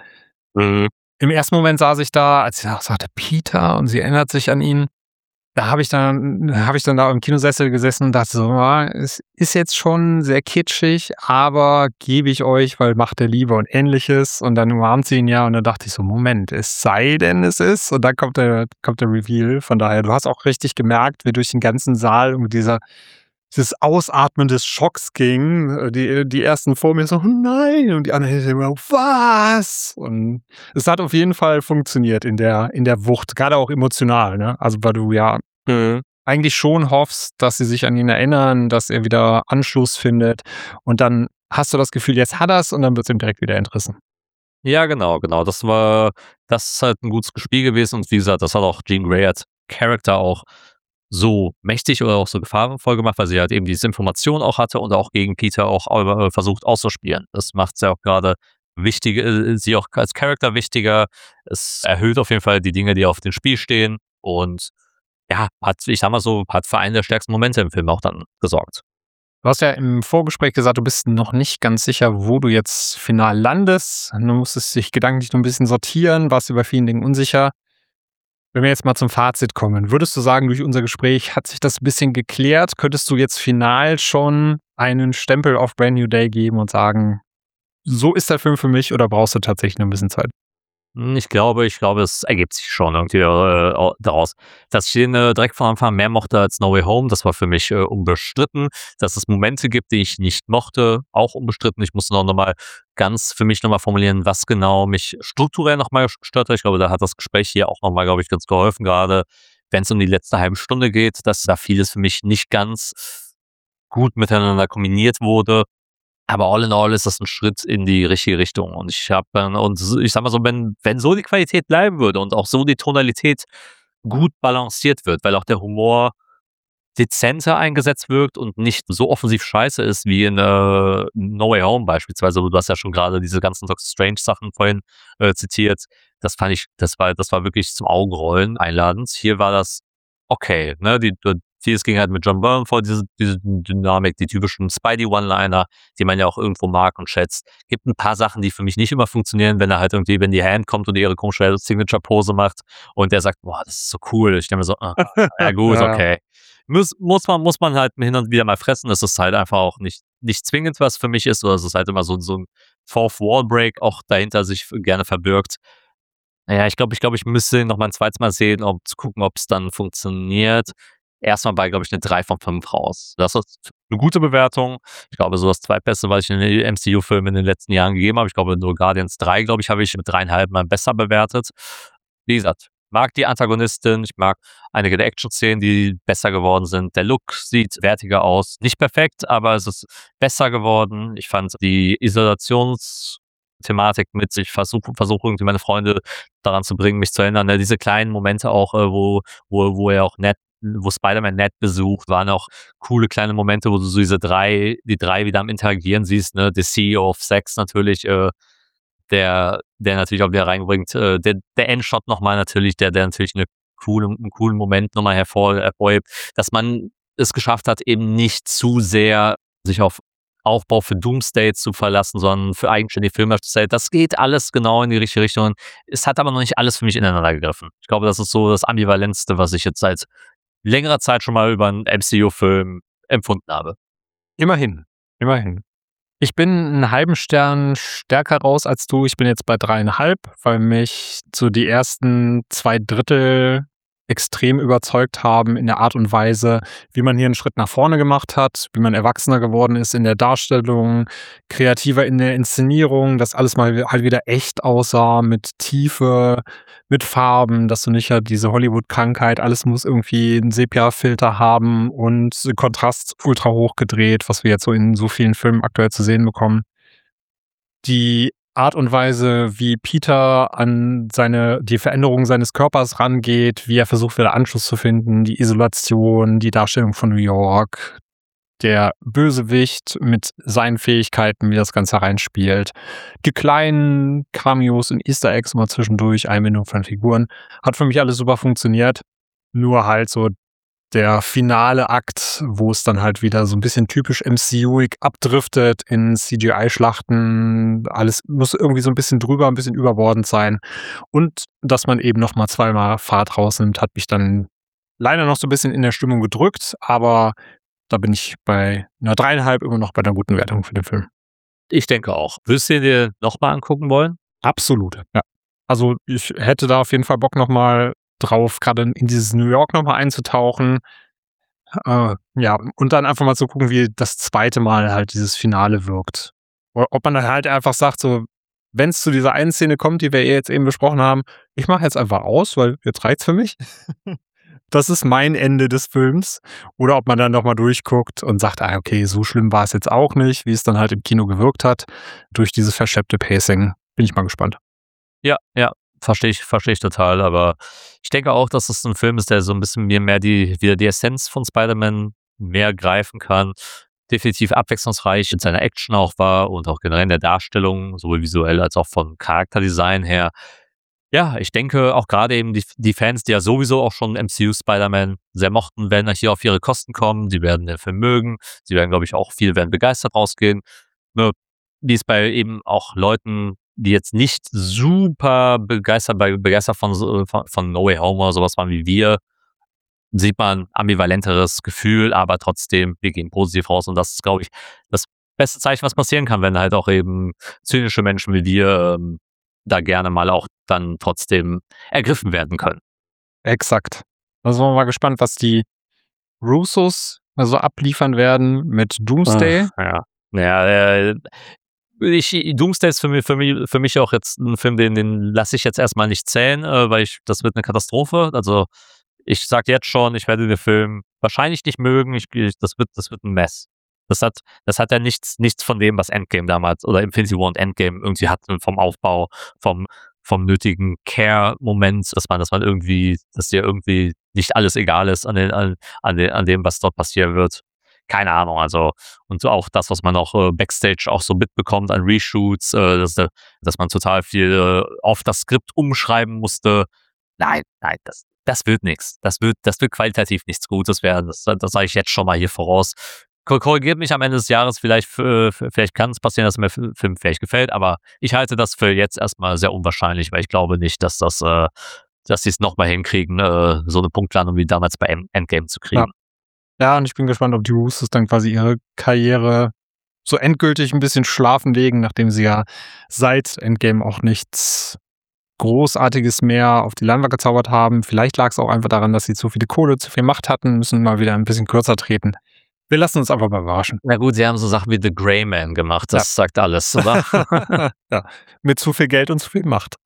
Im ersten Moment saß ich da, als sie auch sagte Peter und sie erinnert sich an ihn. Da habe ich dann da im Kinosessel gesessen und dachte so, es ist jetzt schon sehr kitschig, aber gebe ich euch, weil Macht der Liebe und Ähnliches. Und dann umarmt sie ihn ja und dann dachte ich so, Moment, es sei denn, es ist. Und dann kommt der Reveal. Von daher, du hast auch richtig gemerkt, wie durch den ganzen Saal irgendwie dieses Ausatmen des Schocks ging. Die ersten vor mir so, oh nein, und die anderen hinter mir, was? Und es hat auf jeden Fall funktioniert in der Wucht, gerade auch emotional, ne? Also weil du ja eigentlich schon hoffst, dass sie sich an ihn erinnern, dass er wieder Anschluss findet und dann hast du das Gefühl, jetzt hat er's und dann wird's ihm direkt wieder entrissen. Ja, genau. Das ist halt ein gutes Spiel gewesen und wie gesagt, das hat auch Jean Grey als Charakter auch so mächtig oder auch so gefahrvoll gemacht, weil sie halt eben diese Information auch hatte und auch gegen Peter auch versucht auszuspielen. Das macht's ja auch gerade wichtig, sie auch als Charakter wichtiger. Es erhöht auf jeden Fall die Dinge, die auf dem Spiel stehen und ja, ich sag mal so, hat für einen der stärksten Momente im Film auch dann gesorgt. Du hast ja im Vorgespräch gesagt, du bist noch nicht ganz sicher, wo du jetzt final landest. Du musstest dich gedanklich noch ein bisschen sortieren, warst über vielen Dingen unsicher. Wenn wir jetzt mal zum Fazit kommen, würdest du sagen, durch unser Gespräch hat sich das ein bisschen geklärt? Könntest du jetzt final schon einen Stempel auf Brand New Day geben und sagen, so ist der Film für mich oder brauchst du tatsächlich noch ein bisschen Zeit? Ich glaube, es ergibt sich schon irgendwie daraus. Dass ich den direkt von Anfang an mehr mochte als No Way Home, das war für mich unbestritten. Dass es Momente gibt, die ich nicht mochte, auch unbestritten. Ich musste noch mal für mich nochmal formulieren, was genau mich strukturell nochmal stört. Ich glaube, da hat das Gespräch hier auch nochmal, glaube ich, ganz geholfen, gerade wenn es um die letzte halbe Stunde geht, dass da vieles für mich nicht ganz gut miteinander kombiniert wurde. Aber all in all ist das ein Schritt in die richtige Richtung und ich sage mal so, wenn so die Qualität bleiben würde und auch so die Tonalität gut balanciert wird, weil auch der Humor dezenter eingesetzt wirkt und nicht so offensiv scheiße ist wie in No Way Home beispielsweise. Du hast ja schon gerade diese ganzen Doctor Strange Sachen vorhin zitiert. Das fand ich, das war wirklich zum Augenrollen einladend. Hier war das okay, ne? Es ging halt mit John Byrne vor, diese Dynamik, die typischen Spidey-One-Liner, die man ja auch irgendwo mag und schätzt. Gibt ein paar Sachen, die für mich nicht immer funktionieren, wenn die Hand kommt und ihre komische Signature-Pose macht und der sagt, boah, das ist so cool. Ich denke mir so, ja gut, Ja. okay. Muss man halt hin und wieder mal fressen. Das ist halt einfach auch nicht zwingend, was für mich ist, oder es ist halt immer so ein Fourth Wall Break auch dahinter sich gerne verbirgt. Naja, ich müsste ihn noch mal 'n zweites Mal sehen, um zu gucken, ob es dann funktioniert. Erstmal bei, glaube ich, 'ne 3 von 5 raus. Das ist eine gute Bewertung. Ich glaube, so das Zweitbeste, was ich in den MCU-Filmen in den letzten Jahren gegeben habe. Ich glaube, nur Guardians 3, glaube ich, habe ich mit 3,5 mal besser bewertet. Wie gesagt, mag die Antagonistin, ich mag einige der Action-Szenen, die besser geworden sind. Der Look sieht wertiger aus. Nicht perfekt, aber es ist besser geworden. Ich fand die Isolationsthematik mit ich versuche irgendwie meine Freunde daran zu bringen, mich zu erinnern, ne? Diese kleinen Momente auch, wo er auch wo Spider-Man Ned besucht, waren auch coole kleine Momente, wo du so die drei wieder am Interagieren siehst, ne? Der CEO of Sex natürlich, der natürlich auch wieder reinbringt, der Endshot nochmal natürlich, der natürlich einen coolen Moment nochmal hervorhebt, dass man es geschafft hat, eben nicht zu sehr sich auf Aufbau für Doomsday zu verlassen, sondern für eigenständige Filme zu sagen, das geht alles genau in die richtige Richtung. Es hat aber noch nicht alles für mich ineinander gegriffen. Ich glaube, das ist so das Ambivalentste, was ich jetzt seit längerer Zeit schon mal über einen MCU-Film empfunden habe. Immerhin, immerhin. Ich bin 'n halben Stern stärker raus als du. Ich bin jetzt bei 3,5, weil mich so die ersten 2/3 extrem überzeugt haben in der Art und Weise, wie man hier 'n Schritt nach vorne gemacht hat, wie man erwachsener geworden ist in der Darstellung, kreativer in der Inszenierung, dass alles mal halt wieder echt aussah mit Tiefe, mit Farben, dass du nicht halt diese Hollywood-Krankheit, alles muss irgendwie 'n Sepia-Filter haben und Kontrast ultra hoch gedreht, was wir jetzt so in so vielen Filmen aktuell zu sehen bekommen. Die Art und Weise, wie Peter an die Veränderung seines Körpers rangeht, wie er versucht, wieder Anschluss zu finden, die Isolation, die Darstellung von New York, der Bösewicht mit seinen Fähigkeiten, wie das Ganze reinspielt. Die kleinen Cameos und Easter Eggs immer zwischendurch, Einbindung von Figuren. Hat für mich alles super funktioniert. Nur halt so der finale Akt, wo es dann halt wieder so ein bisschen typisch MCU-ig abdriftet in CGI-Schlachten. Alles muss irgendwie so ein bisschen drüber, ein bisschen überbordend sein. Und dass man eben noch mal zweimal Fahrt rausnimmt, hat mich dann leider noch so ein bisschen in der Stimmung gedrückt. Aber da bin ich bei einer 3,5 immer noch bei einer guten Wertung für den Film. Ich denke auch. Würdest du dir nochmal angucken wollen? Absolut, ja. Also ich hätte da auf jeden Fall Bock noch mal drauf, gerade in dieses New York noch mal einzutauchen. Ja, und dann einfach mal zu gucken, wie das zweite Mal halt dieses Finale wirkt. Oder ob man dann halt einfach sagt, so, wenn es zu dieser einen Szene kommt, die wir jetzt eben besprochen haben, ich mache jetzt einfach aus, weil jetzt reicht's für mich. Das ist mein Ende des Films. Oder ob man dann noch mal durchguckt und sagt, okay, so schlimm war es jetzt auch nicht, wie es dann halt im Kino gewirkt hat. Durch dieses verschleppte Pacing. Bin ich mal gespannt. Ja, verstehe ich total. Aber ich denke auch, dass es ein Film ist, der so ein bisschen mehr wieder die Essenz von Spider-Man mehr greifen kann. Definitiv abwechslungsreich in seiner Action auch war und auch generell in der Darstellung, sowohl visuell als auch vom Charakterdesign her. Ja, ich denke auch gerade eben die Fans, die ja sowieso auch schon MCU Spider-Man sehr mochten, werden hier auf ihre Kosten kommen. Sie werden den Film mögen. Sie werden, glaube ich, auch viele werden begeistert rausgehen. Ne, wie es bei eben auch Leuten, die jetzt nicht super begeistert von No Way Home oder sowas waren wie wir, sieht man ambivalenteres Gefühl, aber trotzdem, wir gehen positiv raus und das ist, glaube ich, das beste Zeichen, was passieren kann, wenn halt auch eben zynische Menschen wie wir da gerne mal auch dann trotzdem ergriffen werden können. Exakt. Also sind wir mal gespannt, was die Russos also abliefern werden mit Doomsday. Doomsday ist für mich auch jetzt ein Film, den lasse ich jetzt erstmal nicht zählen, weil das wird eine Katastrophe. Also ich sage jetzt schon, ich werde den Film wahrscheinlich nicht mögen. Das wird ein Mess. Das hat ja nichts von dem, was Endgame damals oder Infinity War und Endgame irgendwie hatten vom Aufbau, vom nötigen Care-Moment, dass dir irgendwie nicht alles egal ist an dem, was dort passieren wird. Keine Ahnung, also, und so auch das, was man auch Backstage auch so mitbekommt an Reshoots, dass man total viel auf das Skript umschreiben musste. Nein, das wird nichts. Das wird qualitativ nichts Gutes werden. Das sage ich jetzt schon mal hier voraus. Korrigiert mich am Ende des Jahres, vielleicht kann es passieren, dass mir der Film vielleicht gefällt, aber ich halte das für jetzt erstmal sehr unwahrscheinlich, weil ich glaube nicht, dass sie es nochmal hinkriegen, so eine Punktlandung wie damals bei Endgame zu kriegen. Ja, und ich bin gespannt, ob die Russos dann quasi ihre Karriere so endgültig ein bisschen schlafen legen, nachdem sie ja seit Endgame auch nichts Großartiges mehr auf die Leinwand gezaubert haben. Vielleicht lag es auch einfach daran, dass sie zu viele Kohle, zu viel Macht hatten, müssen mal wieder ein bisschen kürzer treten. Wir lassen uns einfach mal überraschen. Na gut, sie haben so Sachen wie The Gray Man gemacht, das sagt alles, oder? Ja, mit zu viel Geld und zu viel Macht.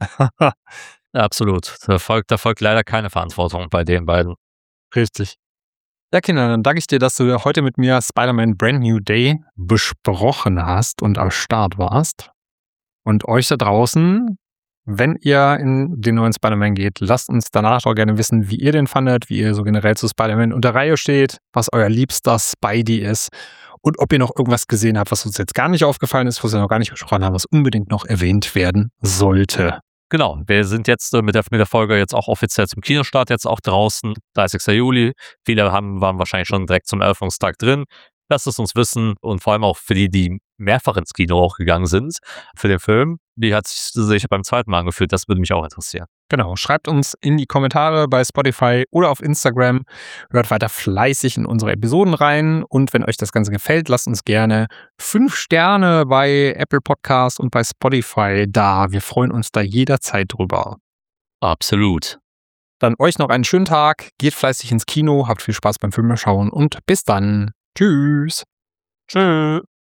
Absolut. Da folgt leider keine Verantwortung bei den beiden. Richtig. Ja, Kinder, dann danke ich dir, dass du heute mit mir Spider-Man Brand New Day besprochen hast und am Start warst. Und euch da draußen, wenn ihr in den neuen Spider-Man geht, lasst uns danach auch gerne wissen, wie ihr den fandet, wie ihr so generell zu Spider-Man unter Reihe steht, was euer liebster Spidey ist und ob ihr noch irgendwas gesehen habt, was uns jetzt gar nicht aufgefallen ist, was wir noch gar nicht besprochen haben, was unbedingt noch erwähnt werden sollte. Genau, wir sind jetzt mit der Folge jetzt auch offiziell zum Kinostart jetzt auch draußen, 30. Juli. Viele waren wahrscheinlich schon direkt zum Eröffnungstag drin. Lasst es uns wissen und vor allem auch für die mehrfach ins Kino auch gegangen sind für den Film. Wie hat es sich beim zweiten Mal angefühlt? Das würde mich auch interessieren. Genau, schreibt uns in die Kommentare bei Spotify oder auf Instagram. Hört weiter fleißig in unsere Episoden rein. Und wenn euch das Ganze gefällt, lasst uns gerne 5 Sterne bei Apple Podcasts und bei Spotify da. Wir freuen uns da jederzeit drüber. Absolut. Dann euch noch einen schönen Tag. Geht fleißig ins Kino, habt viel Spaß beim Filmschauen und bis dann. Tschüss. Tschüss.